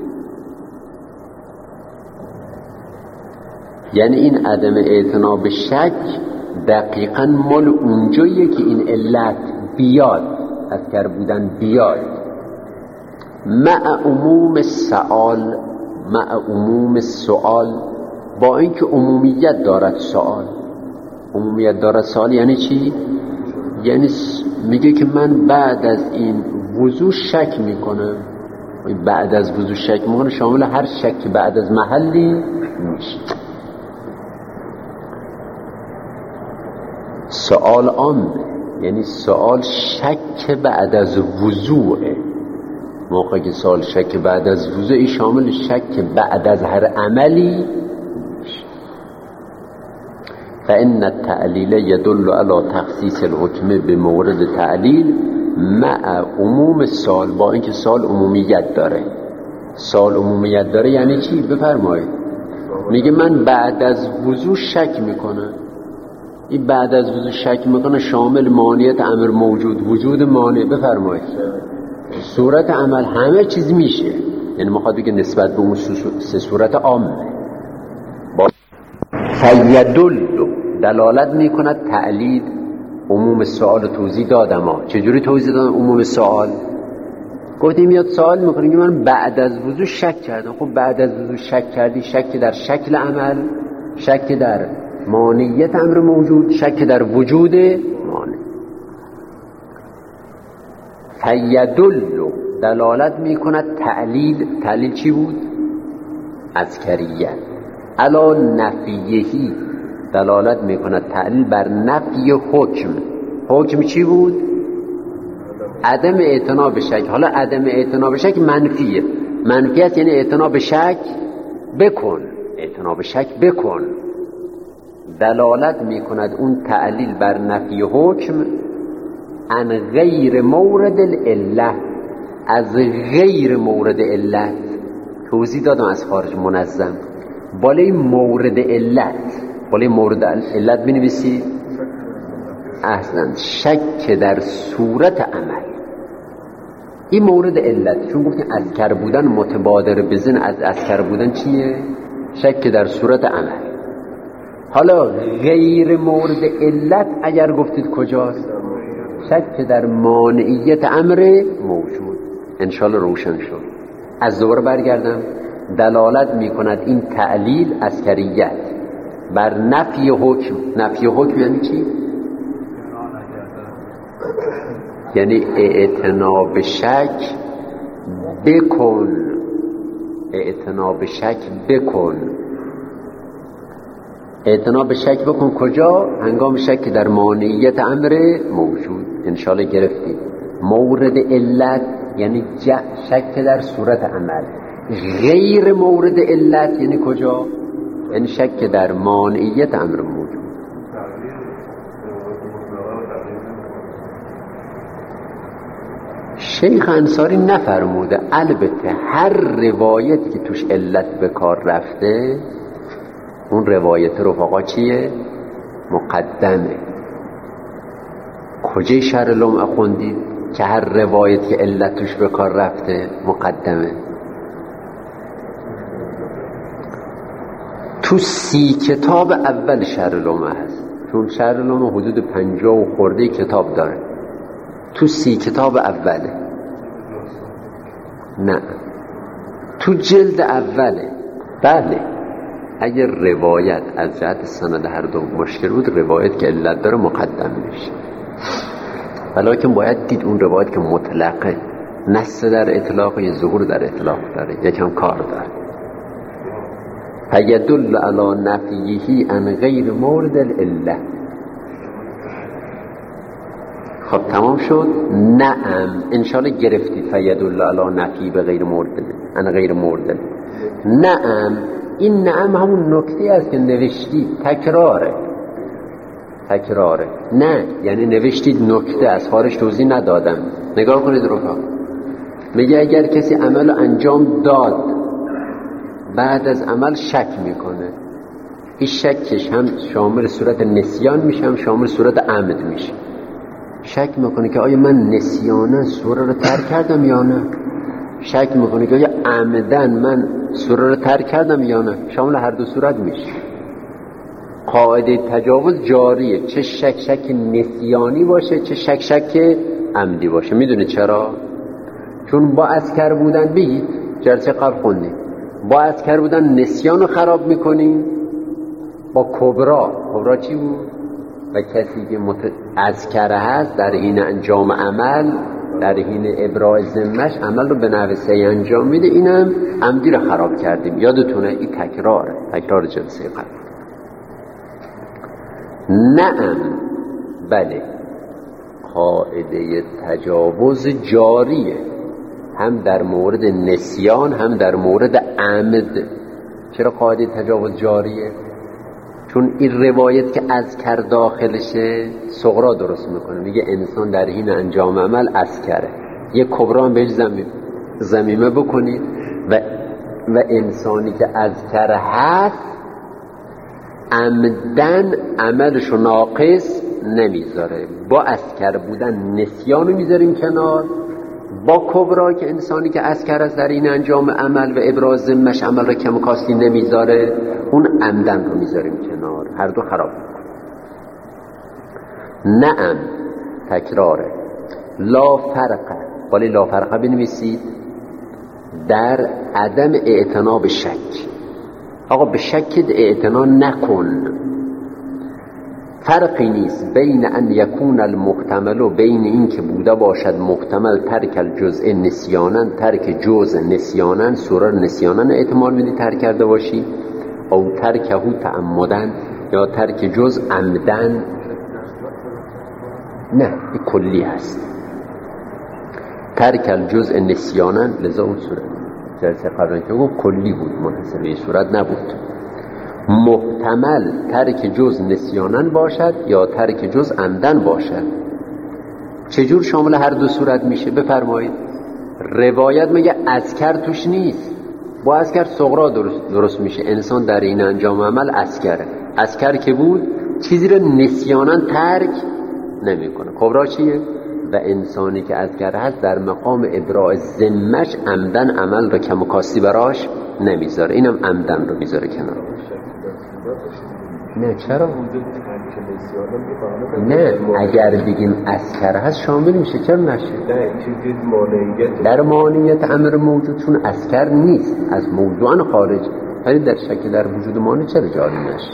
یعنی این عدم اعتنا به شک دقیقاً مال اونجاییه که این علت بیاد، اذکر بودن بیاد. مع عموم سؤال، مع عموم سؤال، با اینکه عمومیت دارد سؤال. عمومیت دارد سؤال یعنی چی؟ یعنی میگه که من بعد از این وضو شک میکنم. بعد از وضو شک میکنه شامل هر شک بعد از محلی میشه. سؤال عام، یعنی سؤال شک بعد از وضوعه. موقع که سؤال شک بعد از وضوع شامل شک بعد از هر عملی. فإن التعلیل يدل على تخصیص الحکم به مورد تعلیل مع عموم سال، با اینکه سال عمومیت داره. سال عمومیت داره یعنی چی؟ بفرمایید. میگه من بعد از وضو شک میکنم. این بعد از وضو شک میکنه شامل مانعیت امر موجود، وجود مانع. بفرمایید صورت عمل همه چیز میشه، یعنی مخواد بگه نسبت به اون سه صورت عامه. فیدل دلالت میکند تعلیل. عموم سوال توضیح دادم ها. چجوری توضیح دادم عموم سوال؟ گفتیم میاد سوال میکنه که من بعد از وضو شک کردم. خب بعد از وضو شک کردی، شک در شکل عمل، شک در مانعیت امر موجود، شک در وجود مانع. فیدل دلالت میکند تعلیل. تعلیل چی بود؟ اذکریت. علا نفیهی دلالت میکند تعلیل بر نفی حکم. حکم چی بود؟ عدم اعتنا به شک. حالا عدم اعتنا به شک منفیه. منفی است یعنی اعتنا به شک بکن، اعتنا به شک بکن. دلالت میکند اون تعلیل بر نفی حکم عن غیر مورد العله، از غیر مورد علت. توضیح دادم از خارج منظم. بالای مورد علت، بالای مورد علت بنویسی احسن. شک در صورت عمل، این مورد علت. چون گفتیم اذکر بودن متبادر بزن، از اذکر بودن چیه؟ شک در صورت عمل. حالا غیر مورد علت اگر گفتید کجاست؟ شک در مانعیت امر موجود. انشالله روشن شد. از دوباره برگردم. دلالت می کند این تعلیل اذکریت بر نفی حکم. نفی حکم یعنی چی؟ یعنی اعتنا به شک بکن، اعتنا به شک بکن. اعتنا به شک بکن کجا؟ هنگام شک در مانعیت امر موجود. انشالله گرفتید. مورد علت یعنی شک در صورت عمل. غیر مورد علت یعنی کجا؟ یعنی شک در مانعیت امر موجود. شیخ انصاری نفرموده. البته هر روایت که توش علت به کار رفته، اون روایت رفقا چیه؟ مقدمه. کجای شرح لمعه خوندید که هر روایت که علت توش به کار رفته مقدمه؟ تو سی کتاب اول شرح لمعه هست. چون شرح لمعه حدود پنجاه و خورده کتاب داره. تو سی کتاب اوله. نه، تو جلد اوله. بله، اگر روایت از جهت سند هر دو مشکل بود، روایت که علت داره مقدم میشه. ولیکن باید دید اون روایت که مطلقه، نص در اطلاق یا ظهور در اطلاق داره، یکم کار داره. فیدل علی نفیهی عن غیر مورد العله. خب تمام شد. نعم انشالله گرفتید. فیدل علی نفی به غیر مورد عن غیر مورد. نعم، این نعم همون نکته است که نوشتید، تکراره تکراره. نه یعنی نوشتید نکته، از خارج توضیح ندادم. نگاه کنید رفقا، میگه اگر کسی عمل انجام داد بعد از عمل شک میکنه، این شکش هم شامل صورت نسیان میشه هم شامل صورت عمد میشه. شک میکنه که آیا من نسیانه سوره رو ترک کردم یا نه، شک میکنه که آیا عمدن من سوره رو ترک کردم یا نه. شامل هر دو صورت میشه. قاعده تجاوز جاریه، چه شک شک نسیانی باشه چه شک شک عمدی باشه. میدونه چرا؟ چون با اذکر بودن، بگید جلسه قبل خوندیم، با اذکر بودن نسیان رو خراب میکنیم. با کبرا، کبرا چی بود؟ و کسی که مت... اذکره هست در حین انجام عمل، در حین ابراء ذمش عمل رو به نحو صحیح انجام میده، اینم عمدی رو خراب کردیم. یادتونه این تکراره، تکرار جلسه قبل. نعم، بله، قاعده تجاوز جاریه، هم در مورد نسیان هم در مورد عمد. چرا قاعده تجاوز جاریه؟ چون این روایت که اذکر داخلشه صغرا درست میکنه، میگه انسان در حین انجام عمل اذکره، یه کبرا هم بهش زمیم زمیمه بکنید و و انسانی که اذکر هست عمدن عملشو ناقص نمیذاره. با اسکر بودن نسیانو میذاریم کنار، با کبرا که انسانی که اسکر است در این انجام عمل و ابراز ذمش عمل را کم و کاستی نمیذاره، اون عمدن رو میذاریم کنار، هر دو خراب میکنه. نعم تکراره. لا فرقه، ولی لا فرقه بنویسید در عدم اعتنا به شک. آقا به شک اعتنا نکن. فرقی نیست بین ان یکون المحتمل و بین این که بوده باشد محتمل ترک الجزء نسیانن، ترک جزء نسیانن، سورر نسیانن احتمال میدی ترک کرده باشی، او ترکهو تعمدن، یا ترک جزء عمدن. نه این کلی هست. ترک الجزء نسیانن، لذا اون صورت جلسه قبلا که گفت کلی بود، منحصر به صورت نبود. محتمل ترک جزء نسیانن باشد یا ترک جزء عمدن باشد. چجور شامل هر دو صورت میشه؟ بفرمایید. روایت میگه اسکر توش نیست، با اسکر صغرا درست, درست میشه. انسان در این انجام عمل اسکره. اسکر که بود چیزی رو نسیانن ترک نمیکنه. کبرا چیه؟ و انسانی که اسکر هست در مقام ابراء ذمش عمدن عمل رو کم و کاستی براش نمیذاره، اینم عمدن رو میذاره کنار. نه چرا؟ نه اگر بگیم اسکر هست شامل میشه، چرا نشه؟ نه چیزی مانعیت در مانعیت امر موجود، چون اسکر نیست، از موضوعان خارج، ولی در شک در وجود مانع چرا جاری نشه؟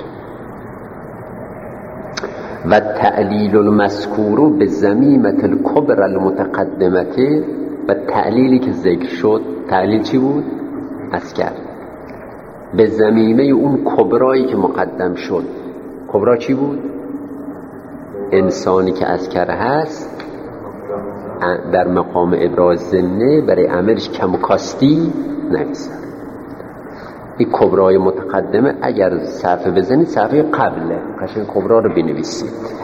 و تعلیل المذکور به ضمیمة الکبر المتقدمه، و تعلیلی که ذکر شد، تعلیل چی بود؟ اسکر. به ضمیمه اون کبرایی که مقدم شد. کبرا چی بود؟ انسانی که اسکر هست در مقام ابراز ذمه برای عملش کم و کاستی نمیذاره. این کبرای متقدمه اگر صفحه بزنید صفحه قبله، قشنگ کبرا رو بنویسید.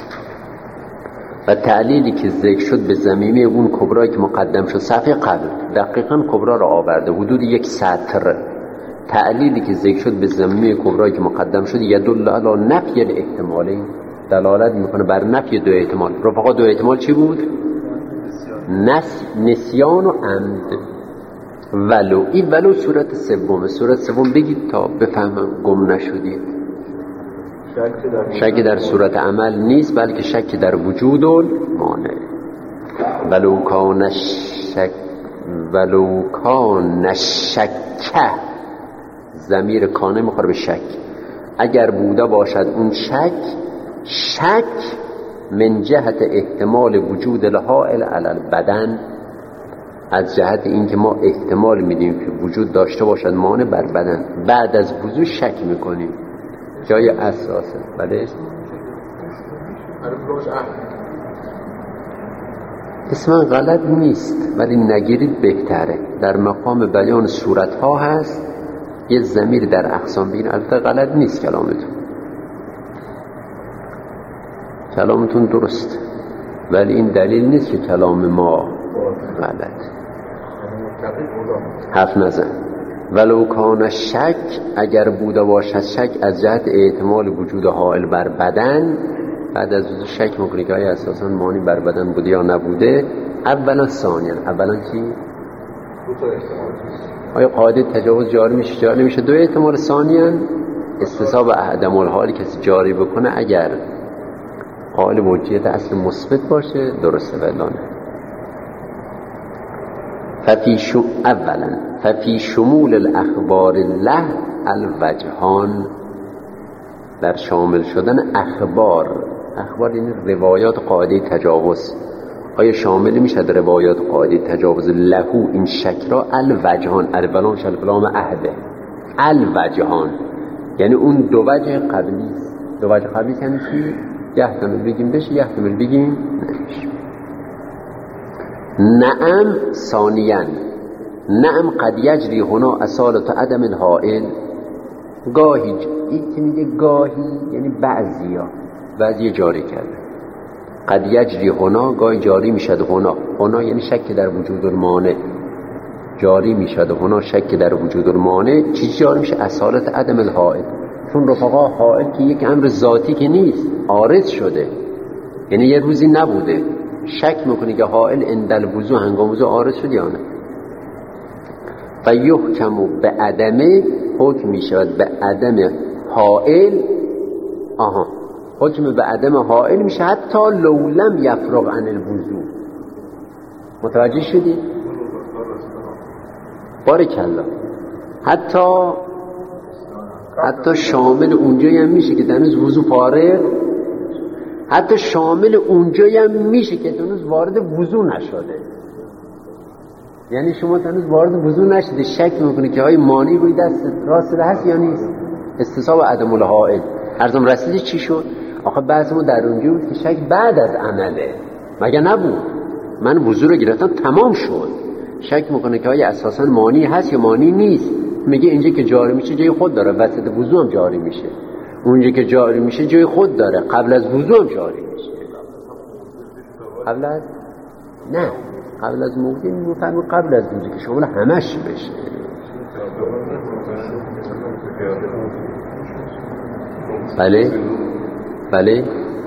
و تعلیلی که ذکر شد به ضمیمه اون کبرایی که مقدم شد، صفحه قبل دقیقاً کبرا رو آورده، حدود یک سطر. تعلیلی که ذکر شد به ضمیمه کبرایی که مقدم شد یدل علی نفی الاحتمالین، دلالت میکنه بر نفی دو احتمال. رفقا دو احتمال چی بود؟ نس... نسیان و عمد. ولو، این ولو صورت سومه. صورت سوم بگید تا بفهمم گم نشدید. شک در صورت عمل نیست، بلکه شک در وجود مانع. ولو کان شک ولو کان شک، ضمیر کانه میخوره به شک. اگر بوده باشد اون شک، شک من جهت احتمال وجود الحائل علی البدن، از جهت اینکه ما احتمال میدیم که وجود داشته باشد مانع بر بدن، بعد از وضو شک میکنیم جای اساسه. بله اسم غلط نیست، ولی نگیرید بهتره. در مقام بیان صورت ها هست، یه ضمیر در اقسام بین. البته غلط نیست کلامتون، کلامتون درست، ولی این دلیل نیست که کلام ما غلط. حرف نزن. ولو کان شک، اگر بوده باشد شک از جهت احتمال وجود حائل بر بدن، بعد از وجود شک میکنی که آیا اساسا مانی بر بدن بوده یا نبوده. اولا ثانیا، اولا چی؟ آیا قاعده تجاوز جاری میشه جاری میشه؟ دو احتمال. ثانیا استصحاب عدم الحال کسی جاری بکنه اگر قائل وجودیت اصل مثبت باشه درسته، ولی ففی شو اولا ففی شمول الاخبار له الوجهان، در شامل شدن اخبار. اخبار یعنی روایات قاعده تجاوز. آیا شامل میشه در روایات قاعده تجاوز لهو این شک را؟ الوجهان، الولام شلفلام عهده، الوجهان یعنی اون دو وجه قبلی. دو وجه قبلی یعنی چی؟ یحتمل بگیم بشه، یحتمل بگیم نمیشه. نعم ثانیاً، نعم قد یجری هنا اصالت عدم الحائل. گاهی این که میگه گاهی یعنی بعضی ها بعضی جاری کرده. قد یجری هنا، گاهی جاری میشد هنا. هنا یعنی شک در وجود المانع، جاری میشد هنا شک در وجود المانع. چی جاری میشه؟ اصالت عدم الحائل، چون رفقا حائل که یک امر ذاتی که نیست، عارض شده، یعنی یه روزی نبوده، شک میکنی که حائل اندل وضو هنگام وضو عارض شد یا نه. و یحکم به عدمه، حکم میشود به عدم حائل. آها، حکم به عدم حائل میشه حتی لولم یفرغ عن الوضو. متوجه شدی؟ بارکالله. حتی حتی شامل اونجایی هم میشه که دنوز وضو فارغ، حتی شامل اونجایی هم میشه که دنوز وارد وضو نشده. یعنی شما دنوز وارد وضو نشده، شک میکنه که های مانی روی دست راست هست یا نیست. استصحاب عدم الحائل. ارزم رسیده چی شد؟ آخه بحث ما در اونجا بود که شک بعد از عمله، مگه نبود؟ من وضو رو گرفتم تمام شد، شک میکنه که های اساسا مانی هست یا مانی نیست. میگه اینجا که جاری میشه جای خود داره، وسط وضو هم جاری میشه، اونجا که جاری میشه جای خود داره، قبل از وضو هم جاری میشه. قبل از نه قبل از موقعی میفهمه قبل از وضو که شامل همش بشه. بله بله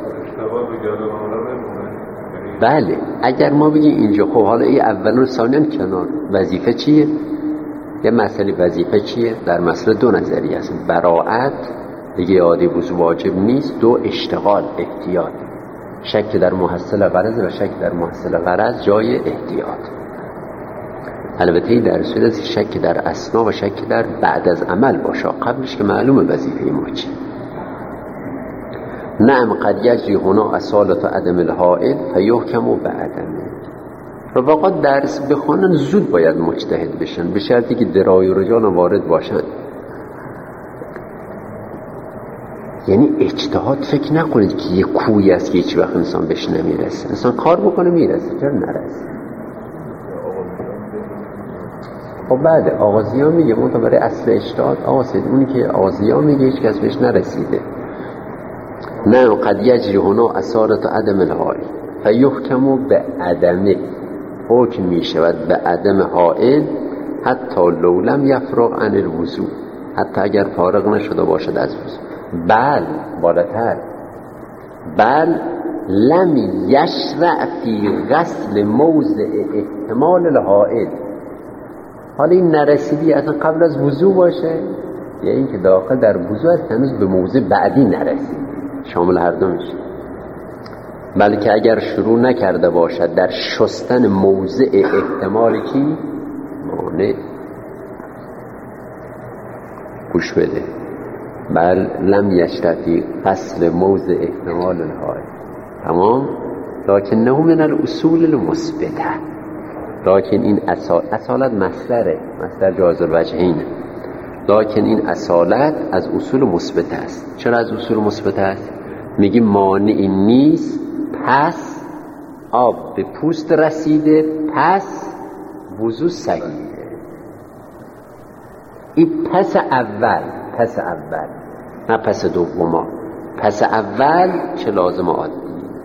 بله. اگر ما بگیم اینجا خب حالا این اولون ثانیان کنار، وظیفه چیه؟ یه مسئله وظیفه چیه؟ در مسئله دو نظریه است. براءت دیگه عادی وضو واجب نیست، دو اشتغال احتیاط، شک در محصل غرض و شک در محصل غرض جای احتیاط. البته در صورت است شک در اثنا و شک در بعد از عمل باشه، قبلش که معلومه وظیفه ما چیه. نعم قد یجری هنا اصالت عدم الحائل فیحکم به عدمه. رفقا درس بخونن زود باید مجتهد بشن، به شرطی که درای و رجال وارد باشن. یعنی اجتهاد فکر نکنید که یه کوی است که هیچ وقت انسان بهش نمیرسه. انسان کار بکنه میرسه، چرا نرسه؟ خب بعد آغازی ها میگه منطقه برای اصل اجتهاد آقا سید اونی که آغازی ها میگه هیچ کس بهش نرسیده. نه قد یجری هنا اثارت عدم الحائل فیحکم به عدمه، حکم میشود به عدم حائل حتی لولم یفرغ عن الوضو، حتی اگر فارغ نشده باشد از وضو. بل بالاتر، بل لم یشرع فی غسل موضع احتمال الحائل. حالا این نرسیدی اصلا قبل از وضو باشه یا این که داخل در وضو است هنوز به موضع بعدی نرسید، شامل هر دو میشه. بلکه اگر شروع نکرده باشد در شستن موضع احتمال کی مانع، گوش بده، بل لم یشرفی غسل موضع احتمال الحائل. تمام. لکنه من الاصول المثبته، لکن این اصال اصالت مصدره، مصدر جواز الوجهینه، لکن این اصالت از اصول مثبت است. چرا از اصول مثبت است؟ میگی مانعی نیست، پس آب به پوست رسیده، پس وضو صحیحه. این پس اول، پس اول نه پس دوما، پس اول چه لازم عادی،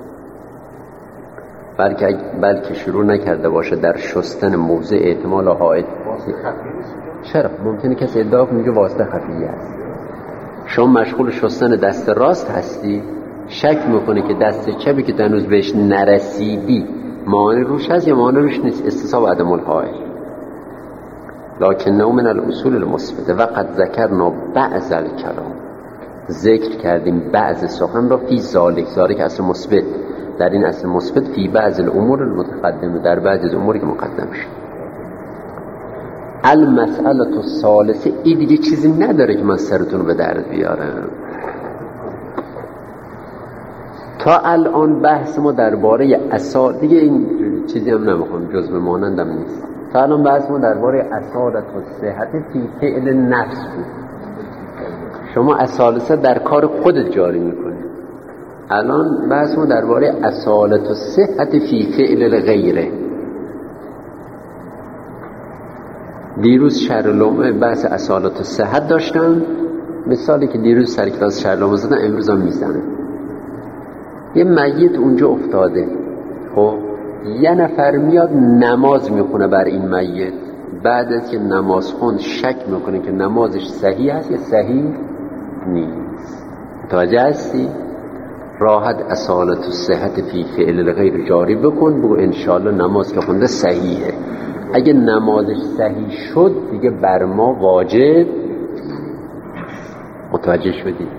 بلکه بلکه شروع نکرده باشه در شستن موضع احتمال حائل. چرا؟ ممکنه کسی ادعا کنه که واسطه خفیه است. شما مشغول شستن دست راست هستی، شک میکنه که دست چپی که هنوز بهش نرسیدی مانع روش هست یا مانع روش نیست، استصحاب عدم الحائل. لکنه من الاصول المثبته و قد ذکرنا بعض الکلام، ذکر کردیم بعض سخن را فی ذالک، ذالک اصل مثبت، در این اصل مثبت فی بعض الامور المتقدمه، در بعض از اموری که مقدم شد. المسئله الثالثه، این دیگه چیزی نداره که من سرتون به درد بیارم. تا الان بحث ما درباره اصال، دیگه این چیزی هم نمیخوام جزء مانندم نیست. تا الان بحث ما درباره اصالت و صحت فی فعل نفس بود. شما اصالت در کار خودت جاری میکنی. الان بحث ما درباره اصالت و صحت فی فعل غیره. دیروز شهر لومه بحث اصالت و صحت داشتم، مثالی که دیروز سر کلاس شهر لومه زدن امروز هم میزنم. یه میت اونجا افتاده، خب یه نفر میاد نماز میخونه بر این میت، بعد از که نماز خوند شک میکنه که نمازش صحیح است یا صحیح نیست. متوجه هستی؟ راحت اصالت و صحت فی فعل الغیر جاری بکن، بگو انشاءالله نماز که خونده صحیحه. اگه نمازش صحیح شد دیگه بر ما واجب. متوجه شدی؟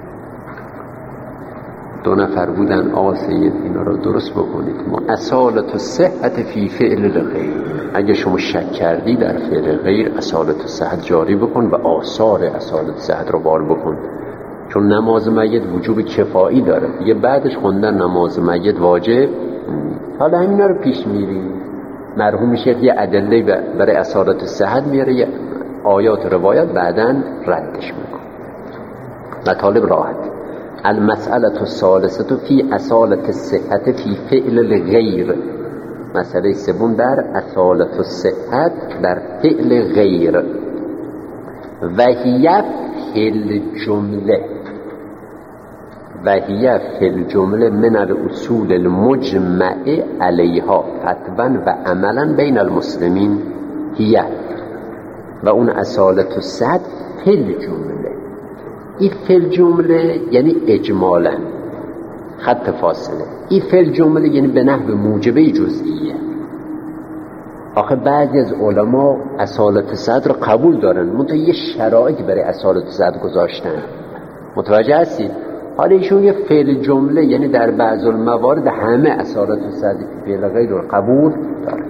دو نفر بودن، آقا سید اینا رو درست بکنید. ما اصالت و صحت فی فعل الغیر، اگه شما شک کردی در فعل غیر اصالت و صحت جاری بکن و آثار اصالت و صحت رو بار بکن، چون نماز میت وجوب کفایی داره دیگه، بعدش خوندن نماز میت واجب. حالا همینا رو پیش میری، مرحوم شیخ یه ادله برای اصالت و صحت میاره، یه آیات روایت بعداً ردش میکن. مطالب راحت. المسئله الثالثه فی اصالت الصحت فی فعل الغیر، مسئله سوم در اصالت الصحت در فعل غیر. و هی فی الجمله، و هی فی الجمله من الاصول المجمع علیها فتوا و عملا بین المسلمین. هی و اون اصالت الصحت فی الجمله، این فی الجمله یعنی اجمالا خط فاصله، این فی الجمله یعنی به نحو موجبه جزئیه. آخه بعضی از علما اصالت صحت رو قبول دارن، منتها یه شرایط برای اصالت صحت گذاشتن. متوجه هستید؟ حالا ایشون یه فعل جمله یعنی در بعض الموارد همه اصالت صحت فعل غیر رو قبول دارن.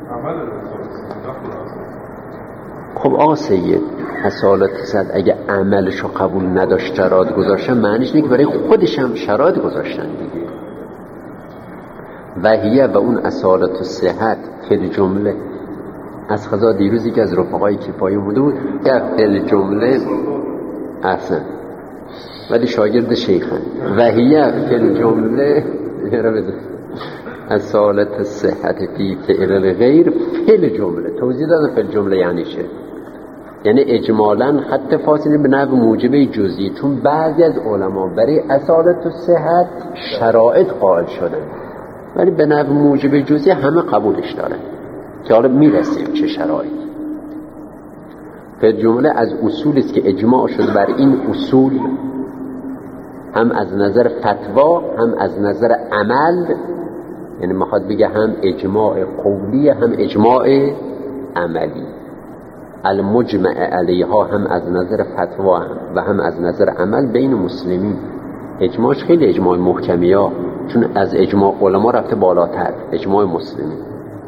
خب آقا سید اصالت صحت اگه عملش رو قبول نداشت شرایط گذاشتن، معنیش اینه که برای خودش هم شرایط گذاشتن دیگه. و هیه و اون اصالت صحت فعل جمله، از خدا دیروزی که از رفقای کفایی بوده بود که فعل جمله اصلا ولی شاگرد شیخن. و هیه فعل جمله اصالت صحت فی فعل غیر فعل جمله، توضیح دادم فعل جمله یعنی چه، یعنی اجمالاً خط فاصله به نحو موجبه جزئی، چون بعضی از علما برای اصالت صحت شرایط قائل شدن ولی به نحو موجبه جزئی همه قبولش دارن که حالا میرسیم چه شرایطی. فعل جمله از اصولی است که اجماع شده بر این اصول، هم از نظر فتوا هم از نظر عمل، یعنی میخواد بگه هم اجماع قولی هم اجماع عملی. المجمع علیها هم از نظر فتوا هم و هم از نظر عمل بین مسلمین. اجماعش خیلی اجماع محکمی ها، چون از اجماع علما رفته بالاتر، اجماع مسلمین.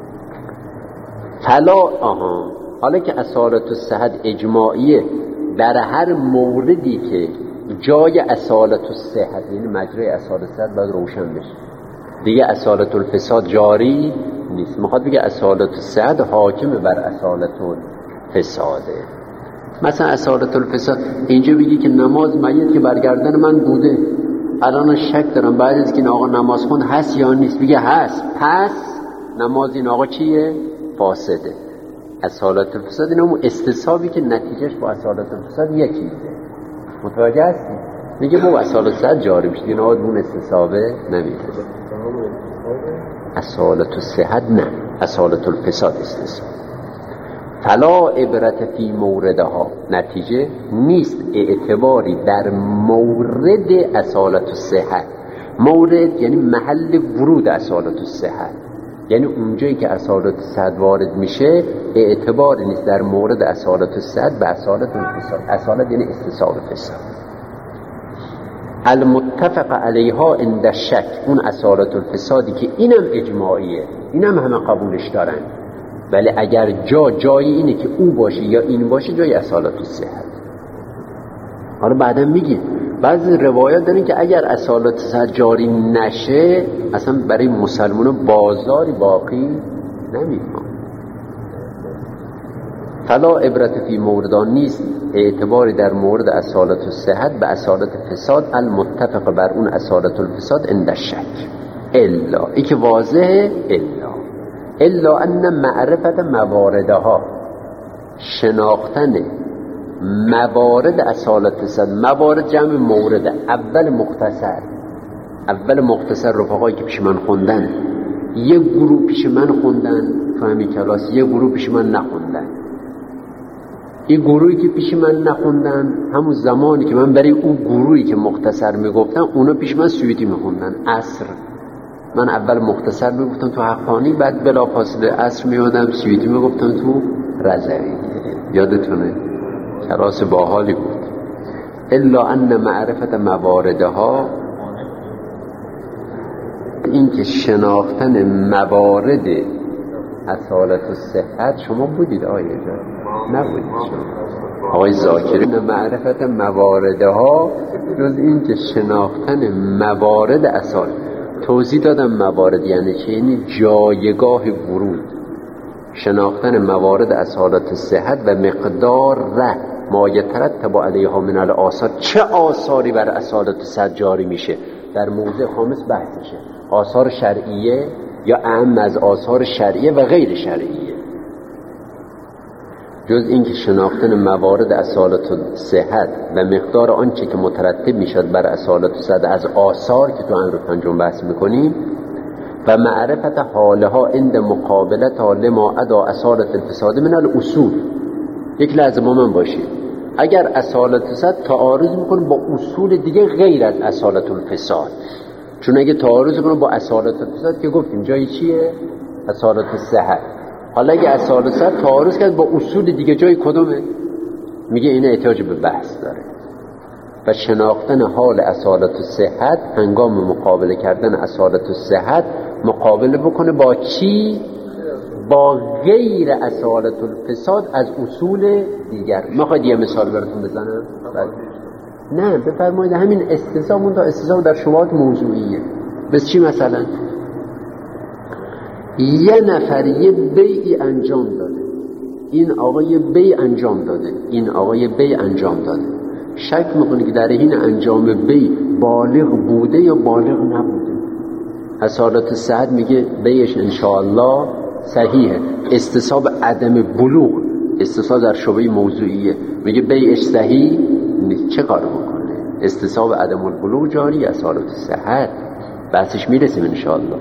فلا آها حالا که اصالت الصحت اجماعیه، در هر موردی که جای اصالت الصحت یعنی مجرای اصالت الصحت باید روشن بشه دیگه، اصالت الفساد جاری نیست. میخواد بگه اصالت الصحت حاکم بر اصالت الفساده. مثلا اصالت الفساد اینجا بگی که نماز میت که برگردن من بوده، الان شک دارم بعد از که این آقا نماز خون هست یا نیست، بگه هست، پس نماز این آقا چیه؟ فاسده. اصالت الفساد این همون استصحابی که نتیجهش با اصالت الفساد یکیه. متوجه هستی؟ میگه با اصالت الصحت جاری میشه، این آقا اون استصحابه نمیده. اصالت الصحت نه، اصالت الفساد استصحاب. فلا عبرت فی موردها، نتیجه نیست اعتباری در مورد اصالت الصحت. مورد یعنی محل ورود اصالت الصحت، یعنی اونجایی که اصالت الصحت وارد میشه اعتباری نیست در مورد اصالت الصحت به اصالت الفساد. اصالت یعنی استصحاب فساد. المتفق علیها عند الشک، اون اصالت الفسادی که اینم اجماعیه، اینم همه قبولش دارن، ولی اگر جا جایی اینه که او باشه یا این باشه جای اصالت الصحت. حالا بعدا میگیم بعضی روایات دارن که اگر اصالت الصحت جاری نشه اصلا برای مسلمانان بازاری باقی نمیمونه. فلا عبرت فی موردان نیست اعتباری در مورد اصالت الصحت به اصالت فساد، المتفق بر اون اصالت الفساد عند الشک، الا ای که واضحه، الا الا ان معرفت مواردها، شناختن موارد اصالت فساد. موارد جمع مورد، اول مختصر، اول مختصر رفقایی که پیش من خوندن، یه گروه پیش من خوندن تو همین کلاس، یه گروه پیش من نخوندن. این گروهی که پیش من نخوندن، همون زمانی که من برای اون گروهی که مختصر میگفتم، اونا پیش من سیوطی میخوندن. عصر من اول مختصر میگفتم تو حقانی، بعد بلافاصله عصر میادم سیوطی میگفتم تو رضوی. یادتونه کلاس باحالی بود. الا ان معرفت مواردها، این که شناختن موارد اصالت و صحت. شما بودید آیه جا؟ نبودید شما آقای ذاکری. معرفت مواردها جز این که شناختن موارد اصالت. توضیح دادم موارد یعنی چه؟ یعنی جایگاه ورود. شناختن موارد اصالت صحت و مقدار ره ما یترتب علیها من الآثار، چه آثاری بر اصالت صحت جاری میشه. در موضع خامس بحثشه، آثار شرعیه یا اعم از آثار شرعیه و غیر شرعیه. جز این که شناختن موارد اصالت صحت و مقدار آنچه که مترتب میشد بر اصالت صحت از آثار که تو امر پنجم بحث میکنیم، و معرفت حالها عند مقابلت لما ادا اصالت الفساد من الاصول. یک لحظه با من باشید، اگر اصالت صحت تعارض میکنه با اصول دیگه غیر از اصالت الفساد، چون اگه تعارض کنه با اصالت الفساد که گفتیم جایی چیه؟ اصالت صحت. حالا اگه اصالت صحت تعارض کرد با اصول دیگه، جای کدومه؟ میگه این احتیاج به بحث داره. و شناختن حال اصالت صحت هنگام مقابله کردن اصالت صحت، مقابله بکنه با چی؟ با غیر اصالت الفساد از اصول دیگر. میخواید یه مثال براتون بزنم؟ نه بفرمایید. همین استثناء تا استثناء در شبهات موضوعیه. بس چی مثلا؟ یه نفر یه بیعی انجام داده، این آقای بیع انجام داده، این آقای بیع انجام داده. شک میکنه که در این انجام بیع بالغ بوده یا بالغ نبوده. اصالت صحت میگه بیعش انشاءالله صحیحه. استصحاب عدم بلوغ، استصحاب در شبهه موضوعیه، میگه بیعش صحیح نیست. چه کار میکنه؟ استصحاب عدم البلوغ جاری، اصالت صحت بحثش میرسیم انشاءالله.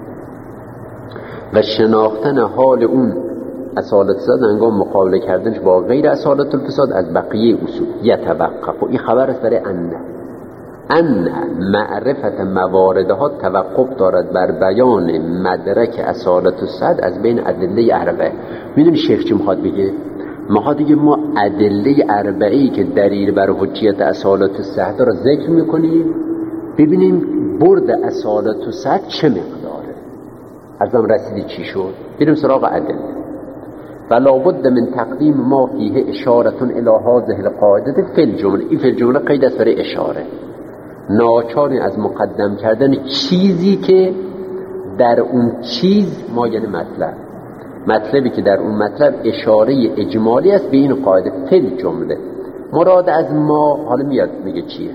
و شناختن حال اون اصالت صحت هنگام مقابله کردنش با غیر اصالت الفساد از بقیه اصول. یتوقف، و این خبر است برای انه ان معرفت مواردها توقف دارد بر بیان مدرک اصالت صحت از بین ادله اربعه. میدونی شیخ چی میخواد بگه؟ میخواد بگه ما ادله اربعه‌ای که دلیل بر حجیت اصالت صحت را ذکر میکنیم، ببینیم برد اصالت صحت چه مقداره. ازم رسیدی چی شد؟ بریم سراغ ادله. فلا بد من تقدیم ما فیه اشارتون الی هذه القاعده فی الجمله. این فی الجمله قید است برای اشاره. ناچاری از مقدم کردن چیزی که در اون چیز ما، یعنی مطلب مطلبی که در اون مطلب اشاره اجمالی است به این قاعده فی الجمله. مراد از ما حالا میاد میگه چیه؟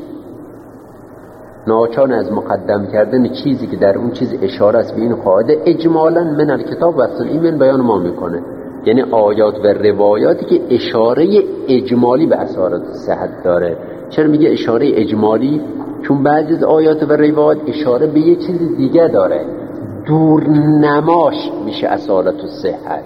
ناچار از مقدم کردن چیزی که در اون چیز اشاره است به این قاعده اجمالا من الکتاب و سنت. این من بیان ما میکنه، یعنی آیات و روایاتی که اشاره اجمالی به اصالت صحت داره. چرا میگه اشاره اجمالی؟ چون بعضی از آیات و روایات اشاره به یه چیز دیگه داره، دورنماش میشه اصالت صحت.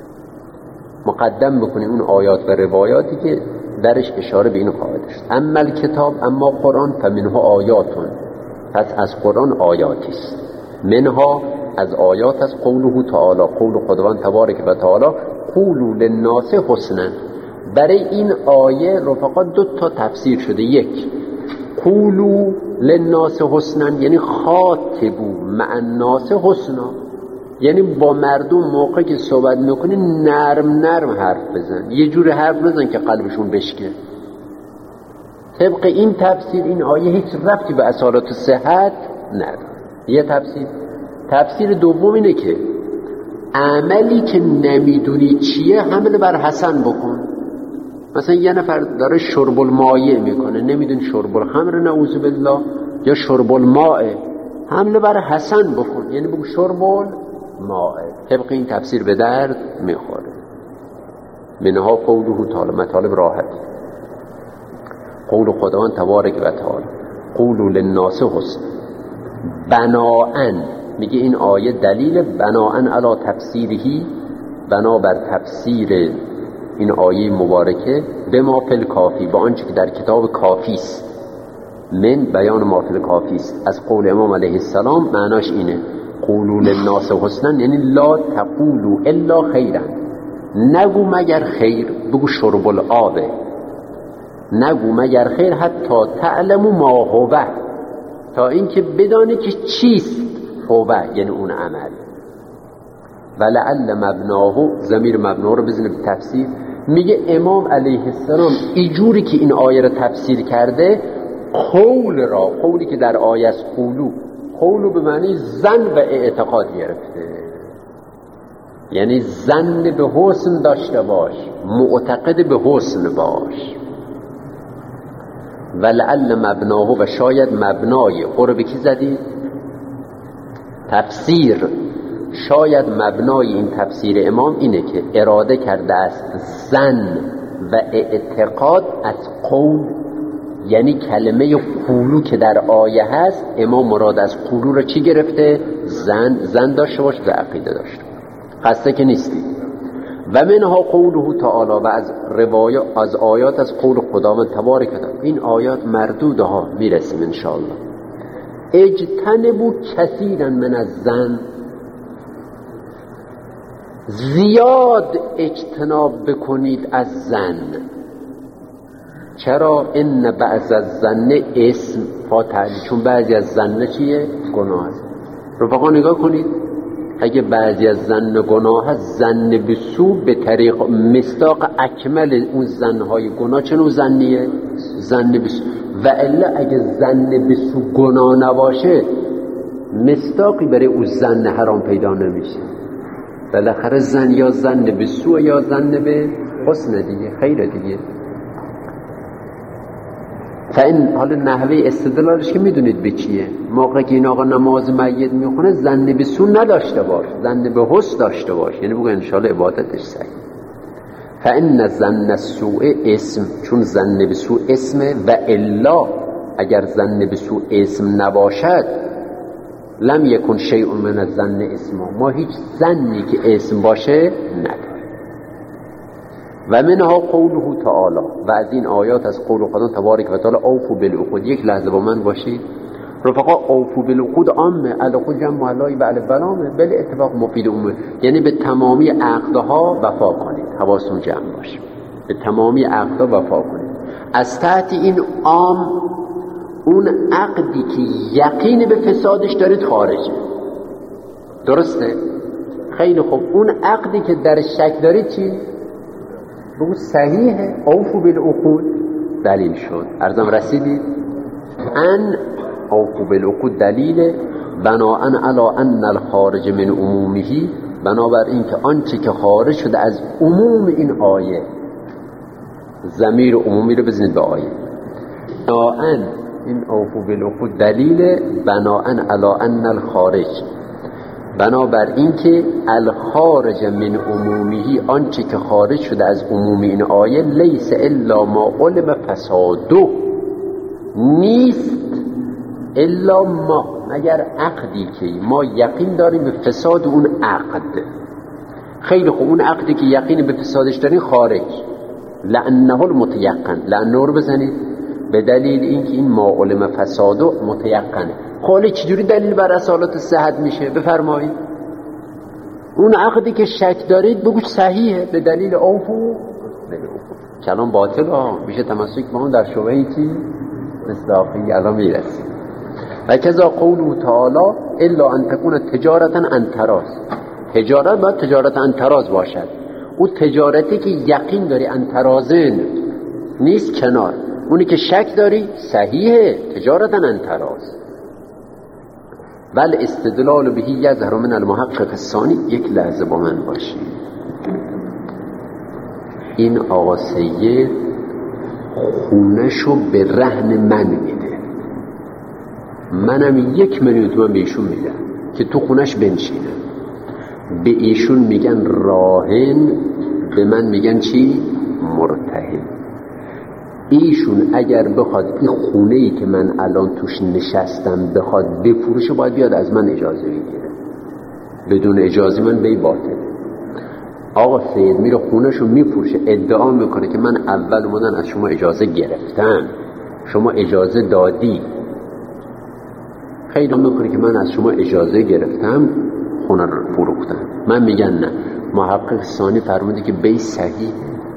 مقدم بکنیم اون آیات و روایاتی که درش اشاره به این قاعده شد. اما کتاب، اما قرآن، فمنها آیاتون، پس از قرآن آیاتی است. منها از آیات از قوله تعالی، قول خداوند تبارک و تعالی، قولوا للناس حسنا. برای این آیه رفقا دو تا تفسیر شده. یک، قولوا للناس حسنا یعنی خاطبوا مع الناس حسنا، یعنی با مردم موقعی که صحبت میکنی نرم نرم حرف بزن، یه جور حرف بزن که قلبشون بشکه. طبق این تفسیر این آیه هیچ ربطی به اصالت صحت نداره. یه تفسیر. تفسیر دوم اینه که عملی که نمیدونی چیه حمل بر حسن بکن. مثلا یه نفر داره شرب المایه میکنه، نمیدون شرب الخمر نعوذ بالله یا شرب الماء، حمل بر حسن بکن، یعنی بگو شرب الماء. طبق این تفسیر به درد میخوره. منها قوله تعالی، مطالب راحت. قول خداوند تبارک و تعالی، قولوا للناس حسنا. بناءً میگه این آیه دلیل بناءً علی تفسیرهی، بنا بر تفسیر این آیه مبارکه به ما فی الکافی، با آنچه که در کتاب کافی است، من بیان ما فی الکافی است، از قول امام علیه السلام معناش اینه قولوا للناس حسنا، یعنی لا تقولوا الا خیرا، نگو مگر خیر، بگو شرب الآب، نگو مگر خیر حتی تعلموا ما هو، تا اینکه بدانی که چیست هو، یعنی اون عمل. ولعل مبناه، ضمیر مبنا رو بزنه به تفسیر، میگه امام علیه السلام اینجوری که این آیه رو تفسیر کرده، قول را، قولی که در آیه است، قولو، قولو به معنی زن و اعتقاد گرفته، یعنی زن به حسن داشته باش، معتقد به حسن باش. ولعل مبناه، و شاید مبنای قرب کی زدید؟ تفسیر. شاید مبنای این تفسیر امام اینه که اراده کرده است زن و اعتقاد از قول، یعنی کلمه قولو که در آیه هست، امام مراد از قولو را چی گرفته؟ زن، زن داشته باش و عقیده داشته. قصده که نیستی. و منها قوله تعالی، و از روایات، از آیات از قول خداوند تبارک و تعالی، این آیات مردوده ها میرسیم انشاءالله. اجتنبوا کثیرا من الظن، زیاد اجتناب بکنید از زن. چرا؟ ان بعض الظن اسم، فاتحه، چون بعضی از زن چیه؟ گناه است. رفقا نگاه کنید، اگه بعضی از زن گناه هست، زن به سو به طریق مصداق اکمل اون زنهای گناه چه نوع زنیه؟ زن به سو. و الا اگه زن به سو گناه نباشه، مصداقی برای اون زن حرام پیدا نمیشه. بالاخره زن یا زن به سو یا زن به حسن دیگه، خیر دیگه. فاین، حالا نحوه استدلالش که میدونید به چیه؟ موقع که این آقا نماز میت میخونه، زن به سو نداشته باش، زن به حسن داشته باش، یعنی بگو انشاءالله عبادتش صحیح. فان زن السوء اسم، چون زن به سو اسمه، و الا اگر زن به سو اسم نباشد، لم یکن شیء من الظن اسم، ما هیچ زنی که اسم باشه نداره. و منها قوله تعالی، و از این آیات از قول خدا تبارک و تعالی، اوفوا بالعقود. یک لحظه با من باشید رفقا، اوفوا بالعقود عامه، العقود جمع محلای بعد بلامه، بل اتفاق مفید عمومه، یعنی به تمامی عقدها وفا کنید، حواستون جمع باشه، به تمامی عقدها وفا کنید. از تحت این عام، اون عقدی که یقین به فسادش دارید خارجه، درسته؟ خیلی خوب. اون عقدی که در شک دارید چی؟ بگو صحیحه. اوفوا بالعقود دلیل شد، ارزم رسیدید؟ ان اوفوا بالعقود دلیل بناءً علی ان الخارج من عمومه، بنابر این که آنچه که خارج شده از عموم این آیه، ضمیر عمومی رو بزنید به آیه، بناءً این اوفوا بالعقود دلیل بناءً علی ان الخارج، بنابر این که الخارج من عمومه، آنچه که خارج شده از عموم این آیه، لیس الا ما علم فساده، نیست الا ما، مگر عقدی که ما یقین داریم به فساد اون عقد. خیلی خوب، اون عقدی که یقین به فسادش داریم خارج، لانه المتیقن، لانه رو بزنید به دلیل اینکه این ما علم فساده متیقنه. حالا چجوری دلیل بر اصالت صحت میشه؟ بفرمایید. اون عقدی که شک دارید بگوش صحیحه به دلیل اوفوا بالعقود. کلام باطل ها، میشه تمسک با اون در شبهه چی؟ مصداقی. الان میرسیم. و کذا قوله تعالی الا ان تکون تجارتا عن تراض، تجارت باید تجارت عن تراض باشد. اون تجارتی که یقین داری عن تراضن نیست کنار، اونی که شک داری صحیحه، تجارتا عن تراض. بل استدلال بهی یظهر من المحقق الثانی. یک لحظه با من باشید. این آقا سید خونه‌شو به رهن من میده، منم یک میلیون تومان به ایشون میدم که تو خونش بنشینم. به ایشون میگن راهن، به من میگن چی؟ مرتهن. ایشون اگر بخواد این خونه‌ای که من الان توش نشستم بخواد بفروشه، باید بیاد از من اجازه بگیره. بدون اجازه من بی باطل. آقا سید میره خونهشو میفروشه، ادعا میکنه که من اول اومدن از شما اجازه گرفتم، شما اجازه دادی. خیلی میکنه که من از شما اجازه گرفتم خونه رو فروختم. من میگن نه، محقق ثانی فرموده که بی صحیح،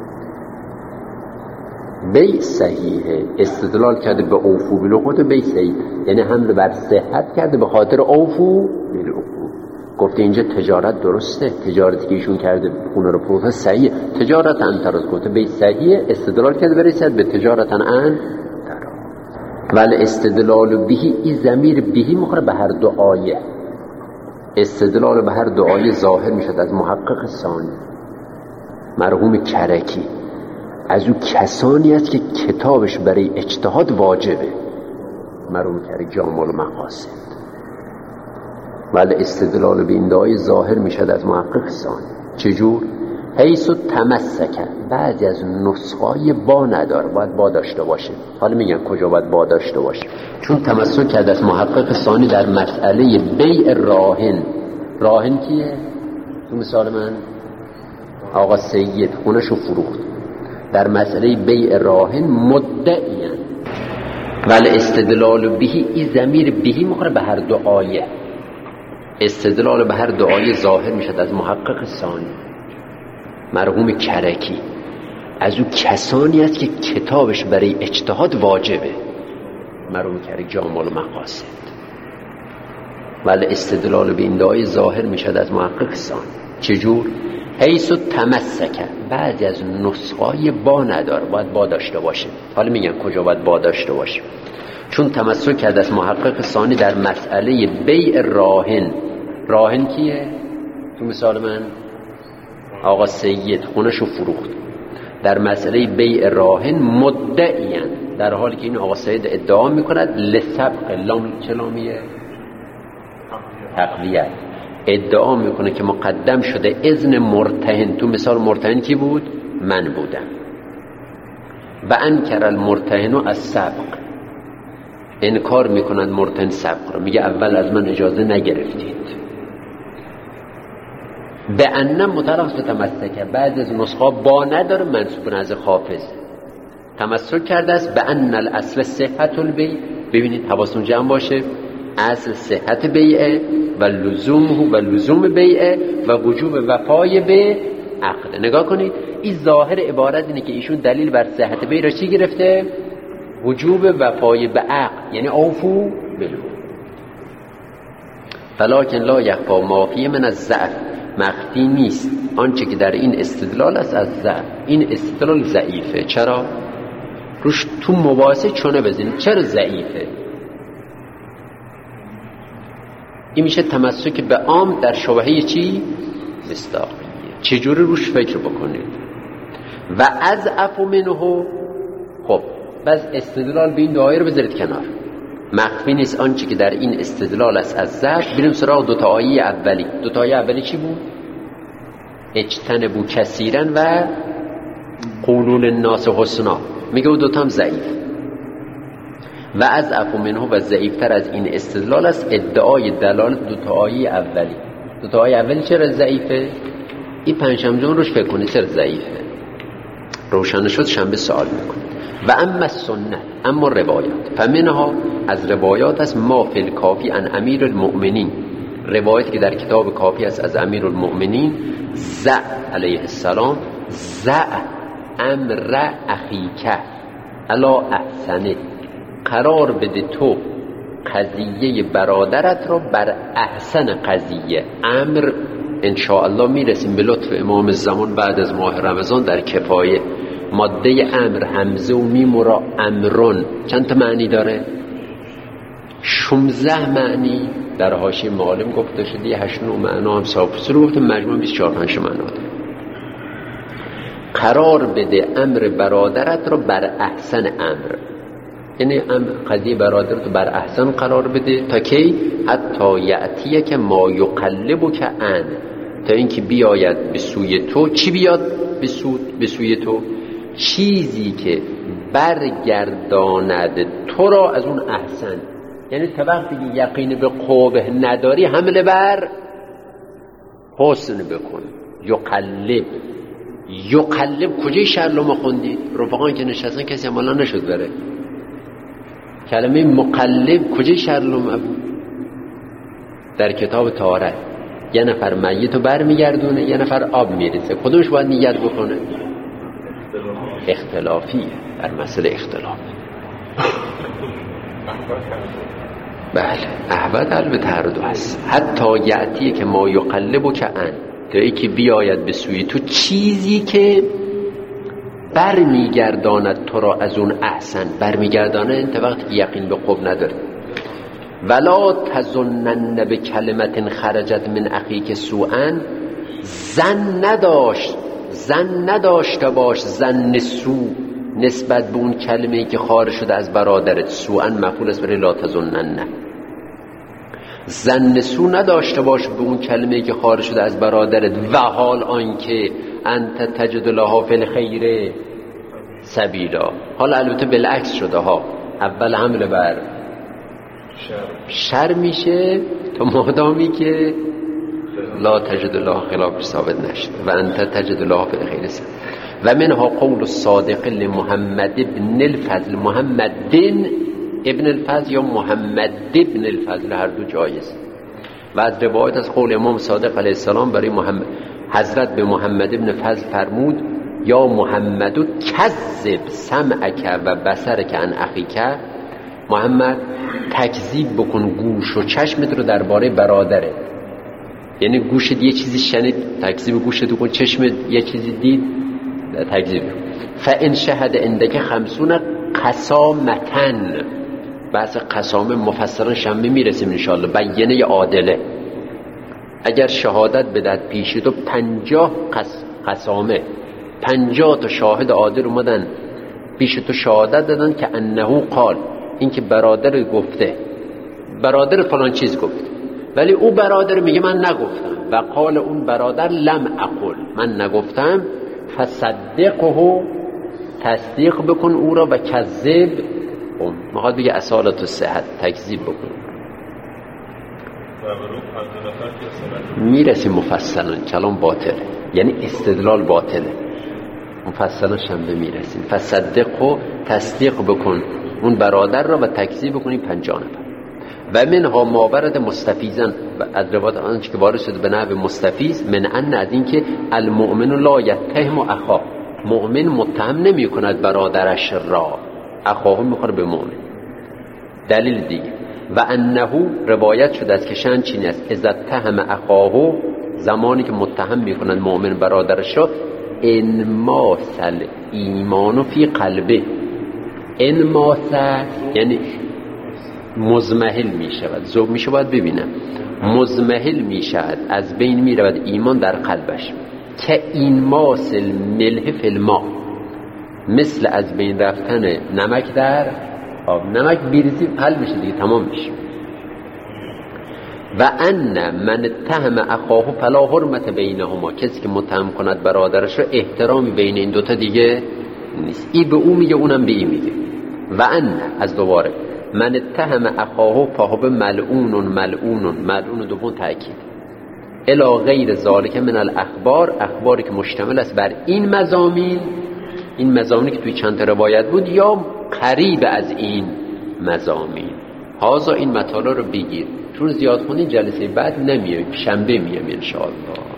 بی صحیحه. استدلال کرده به اوفو بالعقود، بی صحیح یعنی حمل بر صحت کرده به خاطر اوفو بالعقود. گفته اینجا تجارت درسته، تجارتی که ایشون کرده خونه رو فروخته صحیحه، تجارت انتراز گفته بی صحیحه، استدلال کرده برسید به تجارت ان ولی استدلال بهی، این ضمیر بهی مخوره به هر دو آیه. استدلال به هر دو آیه ظاهر میشد از محقق ثانی مرحوم کرکی، از او کسانی است که کتابش برای اجتهاد واجبه، مرحوم کرکی جامع المقاصد. ولی استدلال به این دو آیه ظاهر میشد از محقق ثانی. چجور؟ حیث و تمسکن، بعضی از نسخه‌های با نداره، باید با داشته باشه. حالا میگن کجا باید با داشته باشه، چون تمسک کرده از محقق ثانی در مسئله بیع راهن. راهن کیه؟ تو مثال من آقا سید خونشو فروخت، در مسئله بیع راهن مدعیان. ولی استدلال بهی، این ضمیر بهی مخوره به هر دو آیه. استدلال به هر دو آیه ظاهر میشد از محقق ثانی مرحوم کرکی، از او کسانی است که کتابش برای اجتهاد واجبه، مرحوم کرکی جامع المقاصد. ولی استدلال به این دو آیه ظاهر میشد از محقق ثانی. چجور؟ حیث و تمسکن، بعضی از نسخه‌های با نداره، باید با داشته باشه. حالا میگن کجا باید با داشته باشه، چون تمسک کرده از محقق ثانی در مسئله بیع راهن. راهن کیه؟ تو مثال من آقا سید خونشو فروخت، در مسئله بیع راهن مدعیان، در حالی که این آقا سید ادعا میکند لسبق لام، چه لامیه؟ تقویت. ادعا میکنه که مقدم شده اذن مرتهن. تو مثال مرتهن کی بود؟ من بودم. و انکر المرتهن از سبق، انکار میکنند مرتهن سبق رو، میگه اول از من اجازه نگرفتید. به انم مطلق به تمسکه، بعد از نسخه با نداره، منصوب نزد حافظ تمسک کرده است به ان الاصل صحت البیع. ببینید حواستون جمع باشه، اصل صحت بیعه و لزومه و لزوم بیعه و وجوب وفای به عقد. نگاه کنید، این ظاهر عبارت اینه که ایشون دلیل بر صحت بیع را چی گرفته؟ وجوب وفای به عقد، یعنی اوفو بلو. فلاکن لا یخفا ما فیه من از ضعف، مخفی نیست آنچه که در این استدلال است از ضعف. این استدلال ضعیفه. چرا؟ روش تو مباحثه چونه بزنید چرا ضعیفه. این میشه تمسک به عام در شبهه چی؟ مصداقیه. چجوری روش فکر بکنید؟ و از عفو منه. خب بس استدلال به این دایره بذارید کنار، مخفی نیست آنچه که در این استدلال است از ضعف. بریم سراغ دو تا آیه اولی. دو تا آیه اولی چی بود؟ اجتنبوا کثیرا و قولون الناس حسنا. میگه او دوتا هم ضعیف. و از عفو منه و ضعیفتر از این استدلال است ادعای دلالت دو تا آیه اولی. دو تا آیه اولی چرا ضعیفه؟ این پنجشنبه روش فکر کنید چرا ضعیفه. روشن شد شنبه سوال میکنه. و اما سنت، اما روایات، فمنها از روایات است ما فی الکافی عن امیر المؤمنین، روایت که در کتاب کافی است از امیر المؤمنین زع علیه السلام، زع امر اخیک الا احسنه، قرار بده تو قضیه برادرت را بر احسن قضیه. امر انشاءالله میرسیم به لطف امام الزمان بعد از ماه رمضان در کفایه. ماده امر همزه و میم را امرون چند تا معنی داره؟ شانزده معنی. در حاشیه معالم گفته شده یه هشت نو معنا هم صاحب رو گفته، مجموع بیست و چهار پنج معنا داره. قرار بده امر برادرت را بر احسن امر، یعنی امر قضیه برادرت رو بر احسن قرار بده تا کی؟ حتی یعتیه که ما یقلبو که ان، تا اینکه بیاید به سوی تو. چی بیاد به سوی به سوی تو؟ چیزی که برگرداند تو را از اون احسن. یعنی تا وقتی که یقین به قبح نداری حمله بر حسن بکن. یقلب یقلب کجای شرلوم خوندید؟ رفقان که نشستن کسی عمالا نشد بره. کلمه مقلب کجای شرلوم بود؟ در کتاب طهارت. یه نفر میت رو بر میگردونه، یه نفر آب میریزه، کدومش باید نیت بکنه؟ اختلافی در مسئله اختلاف. بله احوت البته هر دو هست. حتی یعطیه که ما یقلب که ان تا ای که بیاید به سوی تو چیزی که بر میگرداند تو را از اون احسن. بر میگردانه انت وقتی که یقین به قوم نداره. ولا تظنن به کلمت خرجت من اخیک سوءا، زن نداشت زن نداشته باش زن سو نسبت به اون کلمه‌ای که خارج شده از برادرت. سوءا مفعول است برای لا تظنن. زن سو نداشته باش به اون کلمه‌ای که خارج شده از برادرت، و حال آنکه انت تجد لها فی الخیر سبیلا. حالا البته بالعکس شده ها، اول حمله بر شر میشه تا مادامی که لا تجد لها خلافش ثابت نشد و انت تجد لها فی الخیر سبیلا. و منها قول الصادق لمحمد ابن الفضل. محمد بن ابن الفضل یا محمد ابن الفضل هر دو جایز. و از روایت از قول امام صادق علیه السلام برای محمد حضرت به محمد ابن فضل فرمود یا محمد کذب سمعک و بصرک عن اخیک. محمد تکذیب بکن گوش و چشمت رو درباره برادرت. یعنی گوشت یه چیزی شنید تکذیب گوشت کن، چشمت یه چیزی دید تکذیب. فان شهد عندک خمسون قسامتن. بحث قسامه مفصلا شنبه میرسیم انشاءالله. بیانه عادله. اگر شهادت بدهد پیش تو پنجاه قس... قسامه پنجاه تا شاهد عادل اومدن پیش تو شهادت دادن که انه قال، این که برادر گفته، برادر فلان چیز گفت، ولی او برادر میگه من نگفتم. و قال اون برادر لم اقل، من نگفتم. فصدقه، تصدیق بکن او را. و کذب، میخواد بگه اصالت و صحت، تکذیب بکن. میرسیم مفصلا، کلام باطل یعنی استدلال باطله. مفصلا شنبه میرسیم. فصدقه، تصدیق بکن اون برادر را و تکذیب بکنی پنجاه نفر. و منها ماورد مستفیزن، از روایت آنچه که وارد شده به نحو مستفیز، من ان، از این که المؤمن لا یتهم اخاه، مؤمن متهم نمی کند برادرش را، اخاه میخوره به مؤمن. دلیل دیگه و انه روایت شده است که شأن چین است اذا اتهم اخاه، زمانی که متهم میکند مؤمن برادرش را، انماس ایمان فی قلبه. انماس یعنی مزمحل می شود، زوب می شود، ببینم مزمحل می شود، از بین می رود ایمان در قلبش. که این ماس الملح فی الماء، مثل از بین رفتن نمک در آب. نمک بیریزی حل میشه دیگه، تمام میشه. و ان من اتهم اخاه فلا حرمت بینهما، کسی که متهم کند برادرش رو، احترامی بین این دوتا دیگه نیست. ای به او میگه، اونم به ای میگه. و ان، از دوباره من اتهم اخاه فهو ملعون ملعون ملعون دوم تأکید الا غیر ذالک من الاخبار، اخباری که مشتمل است بر این مضامین، این مضامینی که توی چند تا روایت بود یا قریب از این مضامین. هازا این مطالب رو بگیر، چون زیاد خونی جلسه بعد نمیایم، شنبه میام ان شاء الله.